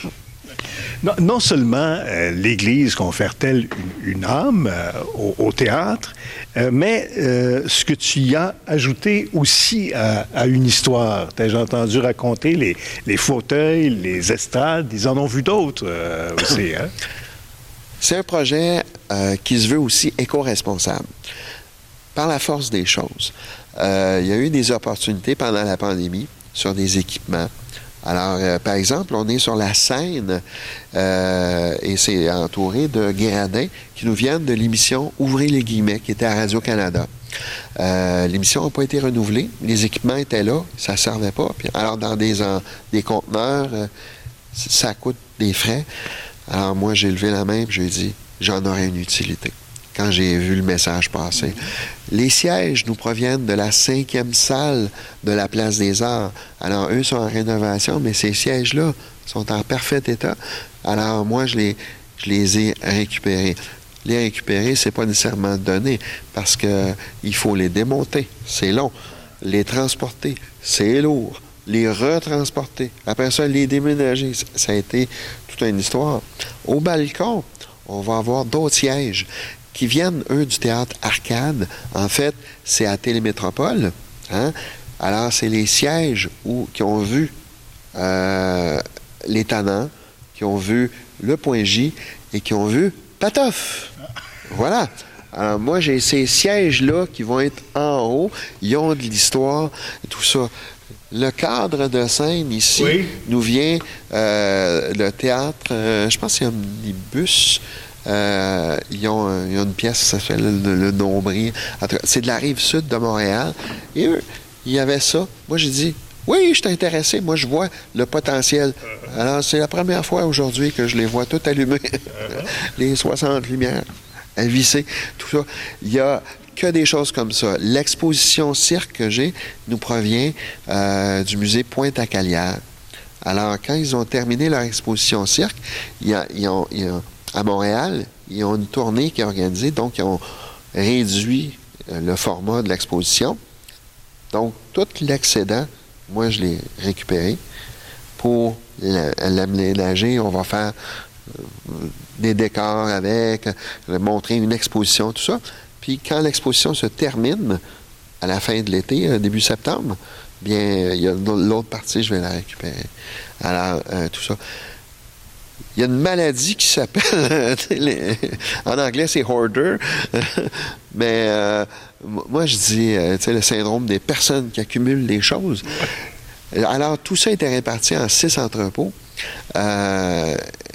Non, non seulement euh, l'Église confère-t-elle une, une âme euh, au, au théâtre, euh, mais euh, ce que tu y as ajouté aussi à, à une histoire. T'as entendu raconter les, les fauteuils, les estrades, ils en ont vu d'autres euh, aussi. Hein? C'est un projet euh, qui se veut aussi éco-responsable. Par la force des choses, euh, il y a eu des opportunités pendant la pandémie sur des équipements. Alors, euh, par exemple, on est sur la Seine euh, et c'est entouré de guéradins qui nous viennent de l'émission Ouvrez les guillemets, qui était à Radio-Canada. Euh, l'émission n'a pas été renouvelée, les équipements étaient là, ça ne servait pas. Puis, alors, dans des, en, des conteneurs, euh, ça coûte des frais. Alors, moi, j'ai levé la main et j'ai dit, j'en aurais une utilité. Quand j'ai vu le message passer. Les sièges nous proviennent de la cinquième salle de la Place des Arts. Alors, eux sont en rénovation, mais ces sièges-là sont en parfait état. Alors, moi, je les, je les ai récupérés. Les récupérer, c'est pas nécessairement donné, parce que il faut les démonter. C'est long. Les transporter, c'est lourd. Les retransporter. Après ça, les déménager. Ça a été toute une histoire. Au balcon, on va avoir d'autres sièges qui viennent, eux, du théâtre Arcade. En fait, c'est à Télémétropole. Hein? Alors, c'est les sièges où, qui ont vu euh, les Tannants, qui ont vu le Point J et qui ont vu Patof. Voilà. Alors, moi, j'ai ces sièges-là qui vont être en haut. Ils ont de l'histoire et tout ça. Le cadre de scène ici oui. nous vient euh, le théâtre, euh, je pense qu'il y a un omnibus. Euh, ils, ont, ils ont une pièce qui s'appelle le, le Nombril. C'est de la rive sud de Montréal. Et eux, il y avait ça. Moi, j'ai dit, oui, je suis intéressé. Moi, je vois le potentiel. Uh-huh. Alors, c'est la première fois aujourd'hui que je les vois tout allumés. Uh-huh. Les soixante lumières à visser, tout ça. Il y a que des choses comme ça. L'exposition cirque que j'ai nous provient euh, du musée Pointe-à-Calière. Alors, quand ils ont terminé leur exposition cirque, ils ont... Ils ont à Montréal, ils ont une tournée qui est organisée, donc ils ont réduit le format de l'exposition. Donc, tout l'excédent, moi, je l'ai récupéré. Pour l'aménager, on va faire des décors avec, montrer une exposition, tout ça. Puis quand l'exposition se termine, à la fin de l'été, début septembre, bien, il y a l'autre partie, je vais la récupérer. Alors, euh, tout ça. Il y a une maladie qui s'appelle, en anglais, c'est hoarder, mais euh, moi, je dis, euh, tu sais, le syndrome des personnes qui accumulent les choses. Alors, tout ça était réparti en six entrepôts. Euh,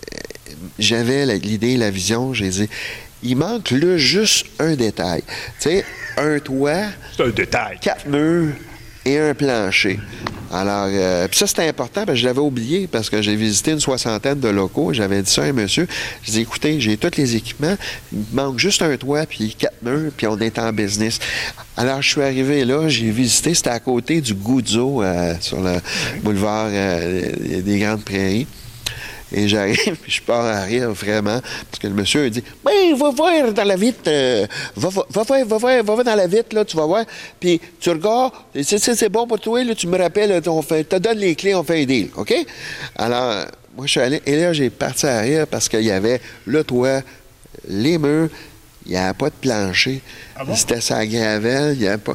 j'avais l'idée, la vision, j'ai dit, il manque là juste un détail. Tu sais, un toit, c'est un détail. Quatre murs et un plancher. Alors, euh, puis ça, c'était important, parce que je l'avais oublié, parce que j'ai visité une soixantaine de locaux. J'avais dit ça à un monsieur. Je dis, écoutez, j'ai tous les équipements. Il me manque juste un toit, puis quatre murs, puis on est en business. Alors, je suis arrivé là, j'ai visité. C'était à côté du Goudzo, euh, sur le boulevard euh, des Grandes Prairies. Et j'arrive, puis je pars à rire vraiment, parce que le monsieur a dit « Oui, va voir dans la vitre, euh, va, va, va, voir, va, voir, va voir dans la vitre, là, tu vas voir, puis tu regardes, c'est, c'est, c'est bon pour toi, là, tu me rappelles, on fait, te donne les clés, on fait un deal, OK? » Alors, moi, je suis allé, et là, j'ai parti à rire, parce qu'il y avait le toit, les murs, il n'y avait pas de plancher, ah bon? C'était sa gravelle, il n'y avait pas...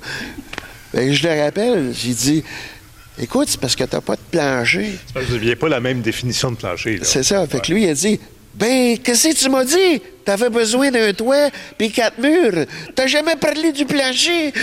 Et je le rappelle, j'ai dit... Écoute, c'est parce que t'as pas de plancher. C'est parce que vous n'aviez pas la même définition de plancher. Là. C'est ça. Fait ouais. que lui, il a dit, ben, qu'est-ce que tu m'as dit? T'avais besoin d'un toit puis quatre murs. T'as jamais parlé du plancher.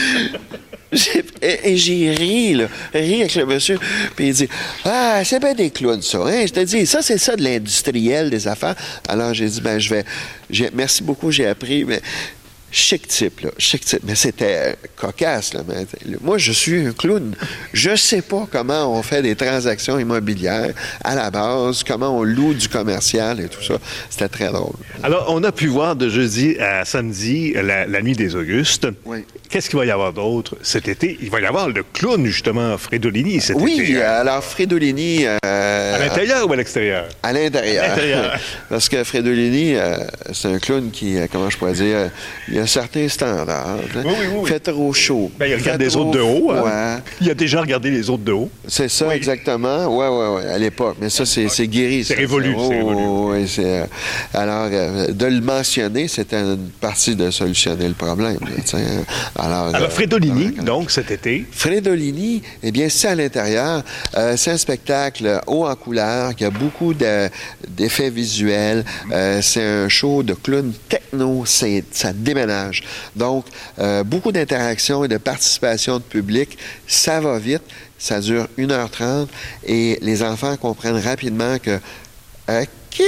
et, et j'ai ri, là. Ri avec le monsieur. Puis il dit, ah, c'est bien des clowns, ça. Hein? Je te dis, ça, c'est ça de l'industriel des affaires. Alors, j'ai dit, ben, je vais... J'ai, merci beaucoup, j'ai appris, mais... Chic type, là. Chic type. Mais c'était cocasse, là. Mais, moi, je suis un clown. Je sais pas comment on fait des transactions immobilières à la base, comment on loue du commercial et tout ça. C'était très drôle. Alors, on a pu voir de jeudi à samedi la, la nuit des Augustes. Oui. Qu'est-ce qu'il va y avoir d'autre cet été? Il va y avoir le clown, justement, Fredolini, cet oui, été. Oui, alors Fredolini... Euh, à l'intérieur ou à l'extérieur? À l'intérieur. À l'intérieur. Parce que Fredolini, euh, c'est un clown qui, comment je pourrais dire, il y a certains standards. Oui, oui, oui. Fait trop chaud. Ben, il regarde les autres de haut. Hein? Il a déjà regardé les autres de haut. C'est ça, oui. Exactement. Oui, oui, oui, à l'époque. Mais ça, c'est, c'est guéri. C'est ça. révolu. Oh, c'est révolu. Oui, c'est... Euh, alors, euh, de le mentionner, c'était une partie de solutionner le problème. Là, alors, alors, Fredolini, euh, donc, cet été. Fredolini, eh bien, c'est à l'intérieur. Euh, c'est un spectacle haut en couleur, qui a beaucoup de, d'effets visuels. Euh, c'est un show de clown techno. C'est, ça déménage. Donc, euh, beaucoup d'interactions et de participation de public. Ça va vite. Ça dure une heure trente. Et les enfants comprennent rapidement que... OK,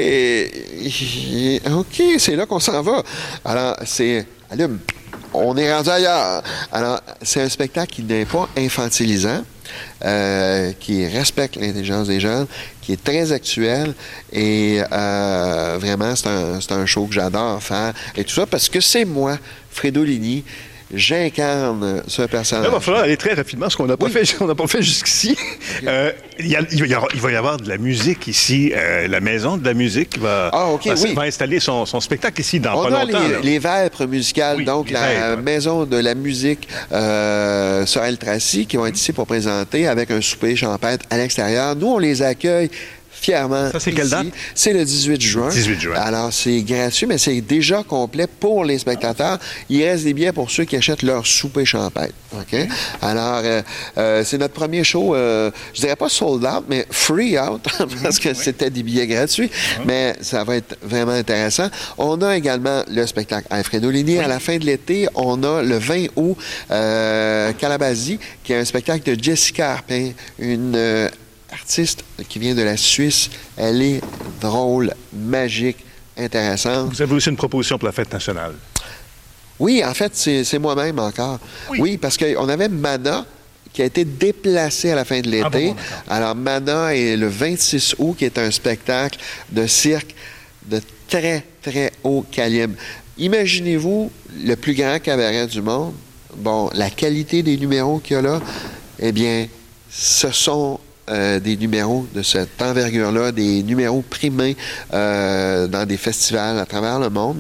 OK, c'est là qu'on s'en va. Alors, c'est... Allume. On est rendu ailleurs. Alors, c'est un spectacle qui n'est pas infantilisant, euh, qui respecte l'intelligence des jeunes, qui est très actuel et euh, vraiment, c'est un, c'est un show que j'adore faire et tout ça parce que c'est moi, Fredolini. J'incarne ce personnage. Là, il va falloir aller très rapidement, ce qu'on n'a pas, oui. fait, on n'a pas fait jusqu'ici. Okay. Euh, il, y a, il, va y avoir, il va y avoir de la musique ici. Euh, la Maison de la musique va, ah, okay, va, oui. va installer son, son spectacle ici dans on pas a longtemps. Les, les Vêpres musicales, oui, donc la Vêpres. Maison de la musique euh, Sorel Tracy, qui vont être ici pour présenter avec un souper champêtre à l'extérieur. Nous, on les accueille fièrement. Ça, c'est quelle date? C'est le dix-huit juin. dix-huit juin. Alors, c'est gratuit, mais c'est déjà complet pour les spectateurs. Il reste des billets pour ceux qui achètent leur souper champêtre. OK? Alors, euh, euh, c'est notre premier show, euh, je dirais pas sold out, mais free out, parce que oui. c'était des billets gratuits. Oui. Mais ça va être vraiment intéressant. On a également le spectacle à Fredolini. Oui. À la fin de l'été, on a le vingt août, euh, Calabazie, qui est un spectacle de Jessica Harpin, une... Euh, artiste qui vient de la Suisse. Elle est drôle, magique, intéressante. Vous avez aussi une proposition pour la fête nationale? Oui, en fait, c'est, c'est moi-même encore. Oui, oui parce qu'on avait Mana qui a été déplacé à la fin de l'été. Ah bon, alors, Mana est le vingt-six août, qui est un spectacle de cirque de très, très haut calibre. Imaginez-vous le plus grand cabaret du monde. Bon, la qualité des numéros qu'il y a là, eh bien, ce sont Euh, des numéros de cette envergure-là, des numéros primés euh, dans des festivals à travers le monde,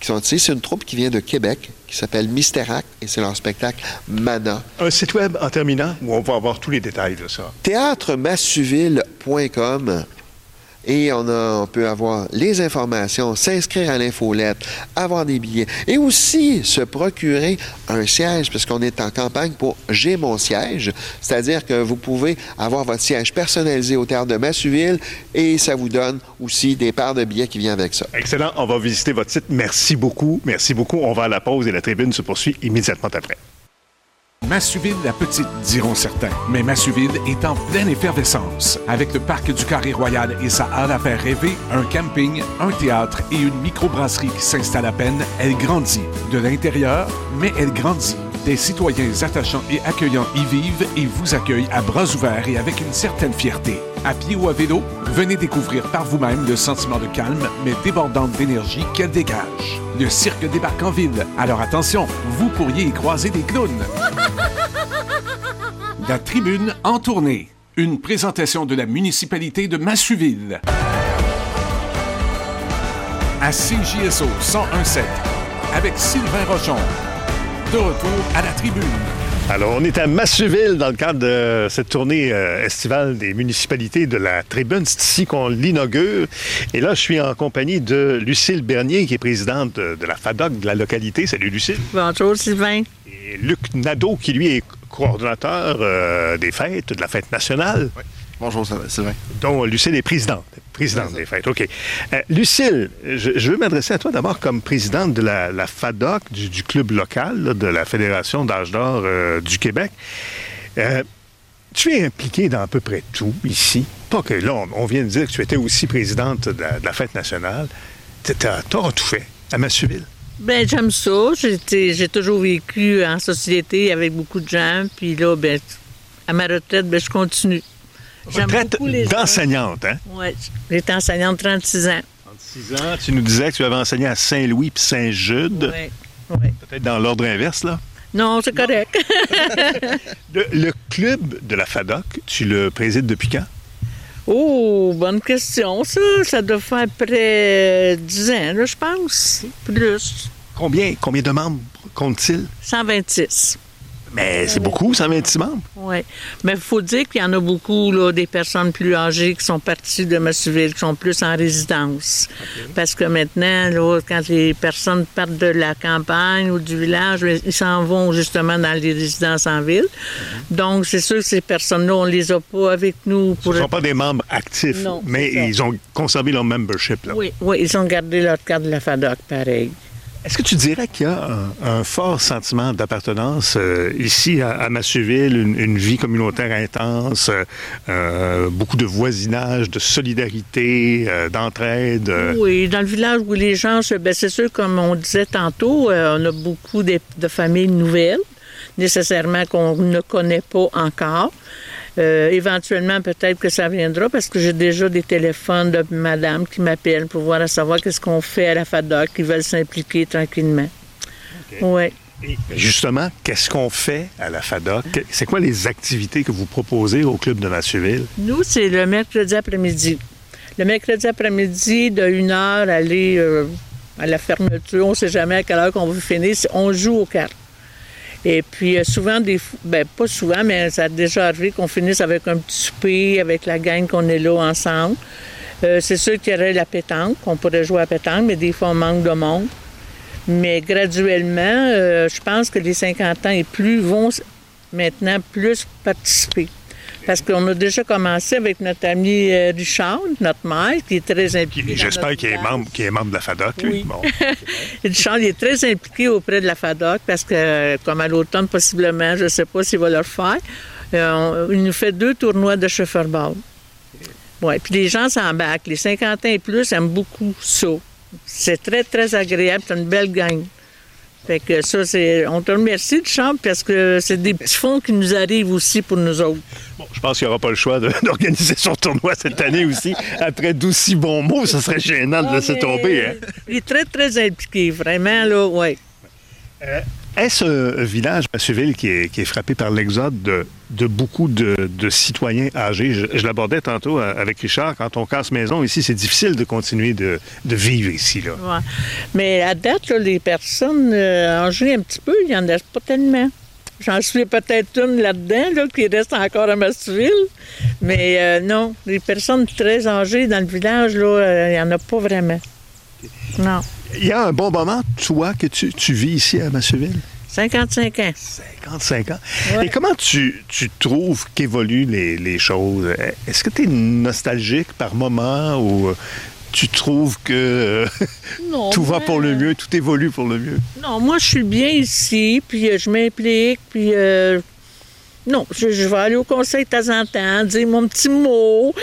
qui sont ici. C'est une troupe qui vient de Québec, qui s'appelle Mysterac, et c'est leur spectacle Mana. Un site web en terminant où on va avoir tous les détails de ça. théâtre massuville point com. Et on, a, on peut avoir les informations, s'inscrire à l'infolette, avoir des billets et aussi se procurer un siège, parce qu'on est en campagne pour « J'ai mon siège », c'est-à-dire que vous pouvez avoir votre siège personnalisé au Théâtre de Massuville et ça vous donne aussi des paires de billets qui viennent avec ça. Excellent. On va visiter votre site. Merci beaucoup. Merci beaucoup. On va à la pause et la tribune se poursuit immédiatement après. Massuville la petite, diront certains. Mais Massuville est en pleine effervescence. Avec le parc du Carré-Royal et sa halle à faire rêver, un camping, un théâtre et une microbrasserie qui s'installe à peine, elle grandit. De l'intérieur, mais elle grandit. Des citoyens attachants et accueillants y vivent et vous accueillent à bras ouverts et avec une certaine fierté. À pied ou à vélo, venez découvrir par vous-même le sentiment de calme, mais débordante d'énergie qu'elle dégage. Le cirque débarque en ville. Alors attention, vous pourriez y croiser des clowns. La tribune en tournée. Une présentation de la municipalité de Massuville. À C J S O cent un sept, avec Sylvain Rochon. De retour à la tribune. Alors, on est à Massuville dans le cadre de cette tournée euh, estivale des municipalités de la Tribune. C'est ici qu'on l'inaugure. Et là, je suis en compagnie de Lucille Bernier, qui est présidente de, de la F A D O C de la localité. Salut, Lucille. Bonjour, Sylvain. Et Luc Nadeau, qui lui est coordonnateur euh, des fêtes, de la fête nationale. Oui. Bonjour, Sylvain. Dont Lucille est présidente. Présidente des fêtes, OK. Euh, Lucille, je, je veux m'adresser à toi d'abord comme présidente de la, la F A D O C, du, du club local, là, de la Fédération d'âge d'or euh, du Québec. Euh, tu es impliquée dans à peu près tout ici. Pas que là, on, on vient de dire que tu étais aussi présidente de la, de la fête nationale. Tu as tout fait à Massuville. Bien, j'aime ça. J'ai, j'ai toujours vécu en société avec beaucoup de gens. Puis là, ben, à ma retraite, ben, je continue. Retraite d'enseignante, hein? Oui, j'étais enseignante trente-six ans. trente-six ans, tu nous disais que tu avais enseigné à Saint-Louis puis Saint-Jude. Oui, oui. Peut-être dans l'ordre inverse, là? Non, c'est correct. le, le club de la F A D O C, tu le présides depuis quand? Oh, bonne question, ça. Ça doit faire près dix ans, là, je pense. Plus. Combien, combien de membres compte-t-il? cent vingt-six. Mais c'est beaucoup, cent vingt-six membres. Oui. Mais il faut dire qu'il y en a beaucoup, là, des personnes plus âgées qui sont parties de Massuville, qui sont plus en résidence. Okay. Parce que maintenant, là, quand les personnes partent de la campagne ou du village, ils s'en vont justement dans les résidences en ville. Mm-hmm. Donc, c'est sûr que ces personnes-là, on les a pas avec nous. Pour... Ce ne sont pas des membres actifs, non, mais ils ont conservé leur membership. Là. Oui, oui, ils ont gardé leur carte de la F A D O C, pareil. Est-ce que tu dirais qu'il y a un, un fort sentiment d'appartenance euh, ici à, à Massuville, une, une vie communautaire intense, euh, beaucoup de voisinage, de solidarité, euh, d'entraide? Euh... Oui, dans le village où les gens, ben c'est sûr, comme on disait tantôt, euh, on a beaucoup de, de familles nouvelles, nécessairement qu'on ne connaît pas encore. Euh, éventuellement, peut-être que ça viendra parce que j'ai déjà des téléphones de madame qui m'appellent pour voir à savoir qu'est-ce qu'on fait à la F A D O C, qui veulent s'impliquer tranquillement. Okay. Oui. Et justement, qu'est-ce qu'on fait à la F A D O C? C'est quoi les activités que vous proposez au Club de Massuville? Nous, c'est le mercredi après-midi. Le mercredi après-midi, de une heure, aller euh, à la fermeture. On ne sait jamais à quelle heure qu'on va finir. On joue aux cartes. Et puis, souvent, des ben pas souvent, mais ça a déjà arrivé qu'on finisse avec un petit souper, avec la gang qu'on est là ensemble. Euh, c'est sûr qu'il y aurait la pétanque, qu'on pourrait jouer à pétanque, mais des fois, on manque de monde. Mais graduellement, euh, je pense que les cinquante ans et plus vont maintenant plus participer. Parce qu'on a déjà commencé avec notre ami Richard, notre maire, qui est très impliqué. J'espère qu'il est, membre, qu'il est membre de la F A D O C, lui. Oui. Bon. Richard, il est très impliqué auprès de la F A D O C parce que, comme à l'automne, possiblement, je ne sais pas s'il va le faire, euh, on, il nous fait deux tournois de chauffeur-ball. Oui, puis les gens s'embarquent. Les cinquante ans et plus aiment beaucoup ça. C'est très, très agréable. C'est une belle gang. Fait que ça, c'est... On te remercie, Richard, parce que c'est des petits fonds qui nous arrivent aussi pour nous autres. Bon, je pense qu'il n'y aura pas le choix de, d'organiser son tournoi cette année aussi. Après d'aussi bons mots, ça serait gênant de ah, laisser tomber. Hein? Il est très, très impliqué, vraiment, là, oui. Euh, Est-ce un village, Massueville, qui est, qui est frappé par l'exode de, de beaucoup de, de citoyens âgés? Je, je l'abordais tantôt avec Richard. Quand on casse maison ici, c'est difficile de continuer de, de vivre ici, là. Ouais. Mais à date, là, les personnes euh, âgées un petit peu, il n'y en a pas tellement. J'en suis peut-être une là-dedans, là, qui reste encore à Massueville. Mais euh, non, les personnes très âgées dans le village, là, euh, il n'y en a pas vraiment. Non. Il y a un bon moment, toi, que tu, tu vis ici à Massueville? cinquante-cinq ans. cinquante-cinq ans. Ouais. Et comment tu, tu trouves qu'évoluent les, les choses? Est-ce que tu es nostalgique par moment ou tu trouves que non, tout va mais... pour le mieux, tout évolue pour le mieux? Non, moi, je suis bien ici, puis euh, je m'implique, puis... Euh... Non, je, je vais aller au conseil de temps en temps, dire mon petit mot.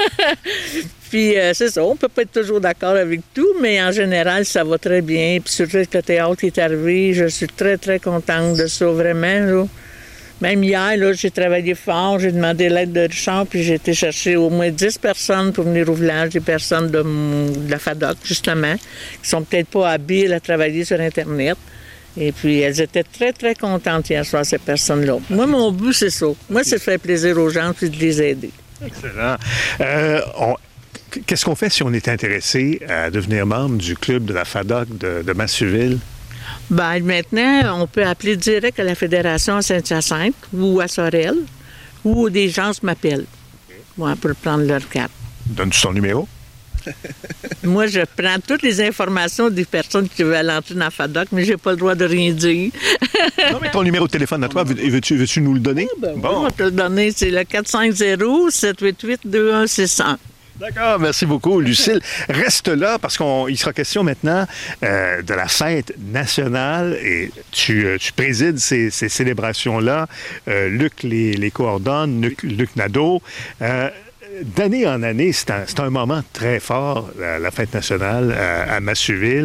Puis euh, c'est ça, on peut pas être toujours d'accord avec tout, mais en général, ça va très bien. Puis surtout avec le théâtre qui est arrivé, je suis très, très contente de ça, vraiment. Là. Même hier, là, j'ai travaillé fort, j'ai demandé l'aide de Richard, puis j'ai été chercher au moins dix personnes pour venir au village, des personnes de, de la FADOC, justement, qui sont peut-être pas habiles à travailler sur Internet. Et puis, elles étaient très, très contentes hier soir, ces personnes-là. Moi, mon but, c'est ça. Moi, c'est de faire plaisir aux gens puis de les aider. Excellent. Euh, on... Qu'est-ce qu'on fait si on est intéressé à devenir membre du club de la FADOC de, de Massueville? Bien, maintenant, on peut appeler direct à la Fédération à Saint-Hyacinthe ou à Sorel, ou des gens m'appellent ouais, pour prendre leur carte. Donnes-tu ton numéro? Moi, je prends toutes les informations des personnes qui veulent entrer dans la FADOC, mais j'ai pas le droit de rien dire. Non, mais ton numéro de téléphone à toi, veux-tu, veux-tu nous le donner? Ah, ben, bon. On va te le donner. C'est le quatre cinq zéro, sept huit huit, deux un six un. D'accord, merci beaucoup, Lucille. Reste là parce qu'il sera question maintenant euh, de la fête nationale et tu, euh, tu présides ces, ces célébrations-là. Euh, Luc les, les coordonne, Luc, Luc Nadeau. Euh, D'année en année, c'est un, c'est un moment très fort, la, la fête nationale à, à Massueville.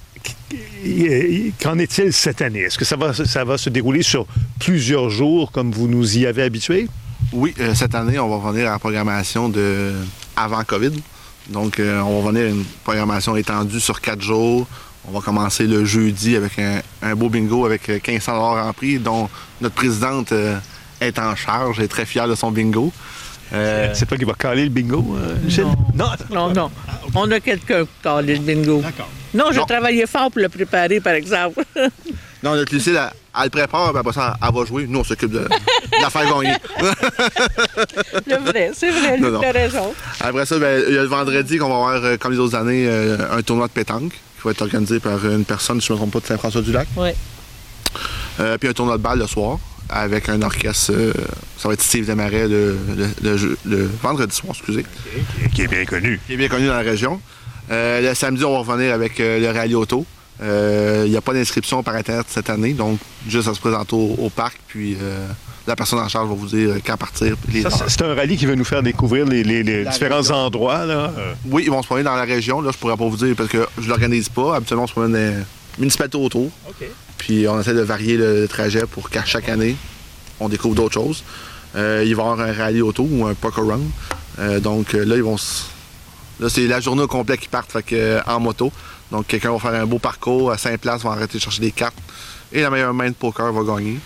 Qu'en est-il cette année? Est-ce que ça va, ça va se dérouler sur plusieurs jours comme vous nous y avez habitués? Oui, euh, cette année, on va revenir à la programmation de avant COVID. Donc, euh, on va revenir à une programmation étendue sur quatre jours. On va commencer le jeudi avec un, un beau bingo avec quinze cents dollars en prix, dont notre présidente euh, est en charge, elle est très fière de son bingo. Euh... C'est toi qui vas caler le bingo, euh, Michel? Non, non, non. Ah, okay. On a quelqu'un qui cale le bingo. D'accord. Non, j'ai non. travaillé fort pour le préparer, par exemple. Non, notre Lucille, elle, elle le prépare, puis après ça, elle va jouer. Nous, on s'occupe de, de la faire gagner. C'est vrai, c'est vrai, Luc, t'as raison. Après ça, ben, il y a le vendredi qu'on va avoir, comme les autres années, un tournoi de pétanque qui va être organisé par une personne, si je ne me trompe pas, de Saint-François-du-Lac. Oui. Euh, puis un tournoi de balle le soir, avec un orchestre, euh, ça va être Steve Desmarais le, le, le, le vendredi soir, excusez. Okay. Qui est bien connu. Qui est bien connu dans la région. Euh, le samedi, on va revenir avec euh, le rallye auto. Il euh, n'y a pas d'inscription par Internet cette année, donc juste à se présenter au, au parc, puis euh, la personne en charge va vous dire quand partir. Les ça, c'est un rallye qui va nous faire découvrir les, les, les différents région. endroits. Là. Oui, ils vont se promener dans la région. Là, je pourrais pas vous dire parce que je ne l'organise pas. Habituellement, on se promène dans les municipalités autour. Okay. Puis on essaie de varier le trajet pour qu'à chaque année, on découvre d'autres choses. Euh, il va y avoir un rallye auto ou un poker run. Euh, donc là, ils vont s... là, c'est la journée au complet qui partent fait que, euh, en moto. Donc quelqu'un va faire un beau parcours à cinq places, va arrêter de chercher des cartes. Et la meilleure main de poker va gagner.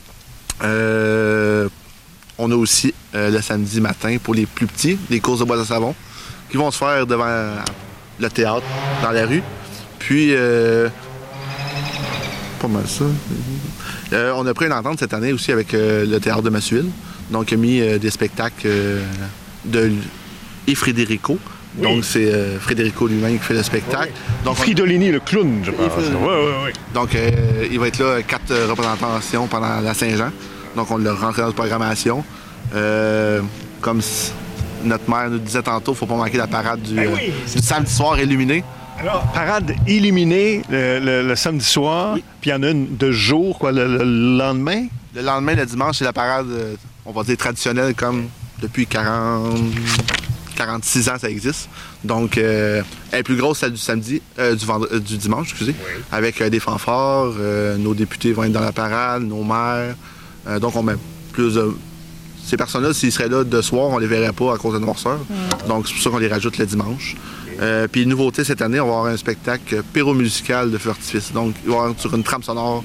Euh, on a aussi euh, le samedi matin pour les plus petits, des courses de boîte à savon qui vont se faire devant le théâtre, dans la rue. Puis, euh, pas mal ça. Euh, on a pris une entente cette année aussi avec euh, le théâtre de Massueville. Donc, il a mis euh, des spectacles euh, de et Frédérico. Oui. Donc, c'est euh, Frédérico lui-même qui fait le spectacle. Oui. Donc, Fridolini, on... le clown, je pense. Oui, oui, oui. Donc, euh, il va être là quatre euh, représentations pendant la Saint-Jean. Donc, on l'a rentré dans notre programmation. Euh, comme notre maire nous disait tantôt, il ne faut pas manquer la parade du, ben oui, euh, du samedi soir illuminé. Alors, parade illuminée le, le, le samedi soir, oui. Puis il y en a une de jour, quoi, le, le lendemain? Le lendemain, le dimanche, c'est la parade, euh, on va dire traditionnelle, comme depuis quarante, quarante-six ans, ça existe. Donc, euh, elle est plus grosse, celle du samedi, euh, du, vendre, euh, du dimanche, excusez, oui. Avec euh, des fanfares. Euh, nos députés vont être dans la parade, nos maires. Euh, donc, on met plus de... Ces personnes-là, s'ils seraient là de soir, on les verrait pas à cause de noirceur. Mm. Donc, c'est pour ça qu'on les rajoute le dimanche. Okay. Euh, puis, nouveauté, cette année, on va avoir un spectacle pyromusical de feu d'artifice. Donc, il va y avoir sur une trame sonore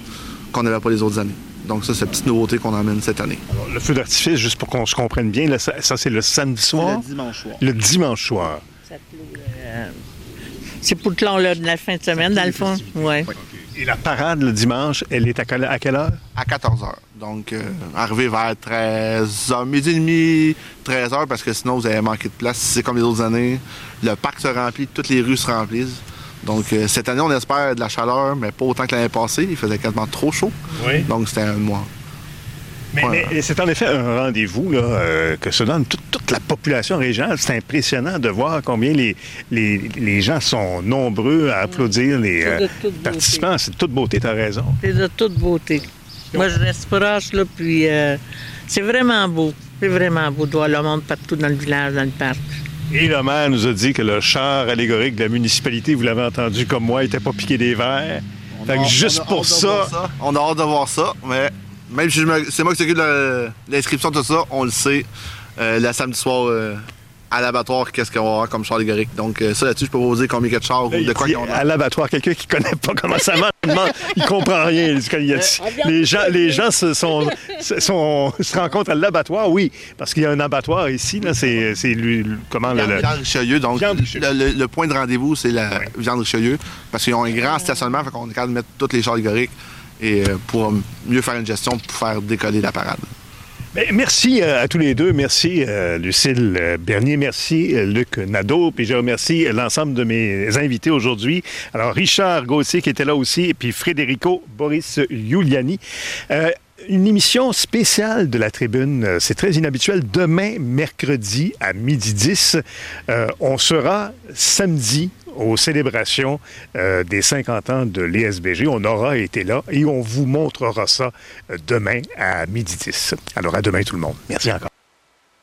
qu'on n'avait pas les autres années. Donc ça, c'est la petite nouveauté qu'on emmène cette année. Alors, le feu d'artifice, juste pour qu'on se comprenne bien, là, ça, ça, c'est le samedi soir? Le dimanche soir. Le dimanche soir. Ça clôt, euh, c'est pour le long là, de la fin de semaine, dans le fond. Ouais. Oui. Et la parade, le dimanche, elle est à quelle, à quelle heure? À quatorze heures. Donc, euh, arrivé vers treize heures, midi et demi, treize heures, parce que sinon, vous allez manquer de place. C'est comme les autres années. Le parc se remplit, toutes les rues se remplissent. Donc, euh, cette année, on espère de la chaleur, mais pas autant que l'année passée. Il faisait quasiment trop chaud. Oui. Donc, c'était un mois. Mais, Ouais. mais c'est en effet un rendez-vous là, euh, que se donne toute, toute la population régionale. C'est impressionnant de voir combien les, les, les gens sont nombreux à applaudir les C'est de euh, toute beauté. participants. C'est de toute beauté, tu as raison. C'est de toute beauté. Moi, je reste proche, là, puis euh, c'est vraiment beau. C'est vraiment beau de voir le monde partout dans le village, dans le parc. Et le maire nous a dit que le char allégorique de la municipalité, vous l'avez entendu comme moi, n'était pas piqué des verres. Fait que a- juste on a pour hâte de ça, voir ça, on a hâte de voir ça, mais même si je me- c'est moi qui s'occupe de l'inscription de tout ça, on le sait, euh, le samedi soir euh, à l'abattoir, qu'est-ce qu'on va avoir comme char allégorique. Donc euh, ça, là-dessus, je peux pas vous dire combien il y a de chars ou là, de il quoi dit qu'on a. à l'abattoir, quelqu'un qui connaît pas comment ça marche, demande, il comprend rien. Il dit, il a dit, les gens, les gens se, sont, se, sont- se rencontrent à l'abattoir, oui, parce qu'il y a un abattoir ici, là, c'est, c'est lui, comment le, le- Viande Richelieu, donc Viande Richelieu. Le, le- le point de rendez-vous, c'est la Viande Richelieu, parce qu'ils ont un grand stationnement, fait qu'on est capable de mettre tous les chars allégoriques et euh, pour mieux faire une gestion, pour faire décoller la parade. Bien, merci euh, à tous les deux. Merci euh, Lucille euh, Bernier. Merci euh, Luc Nadeau. Puis je remercie euh, l'ensemble de mes invités aujourd'hui. Alors, Richard Gauthier qui était là aussi, et puis Frédérico Boris Giuliani. Euh, Une émission spéciale de la Tribune, euh, c'est très inhabituel. Demain, mercredi, à midi dix, euh, on sera samedi aux célébrations euh, des cinquante ans de l'E S B G. On aura été là et on vous montrera ça euh, demain à midi dix. Alors, à demain tout le monde. Merci encore.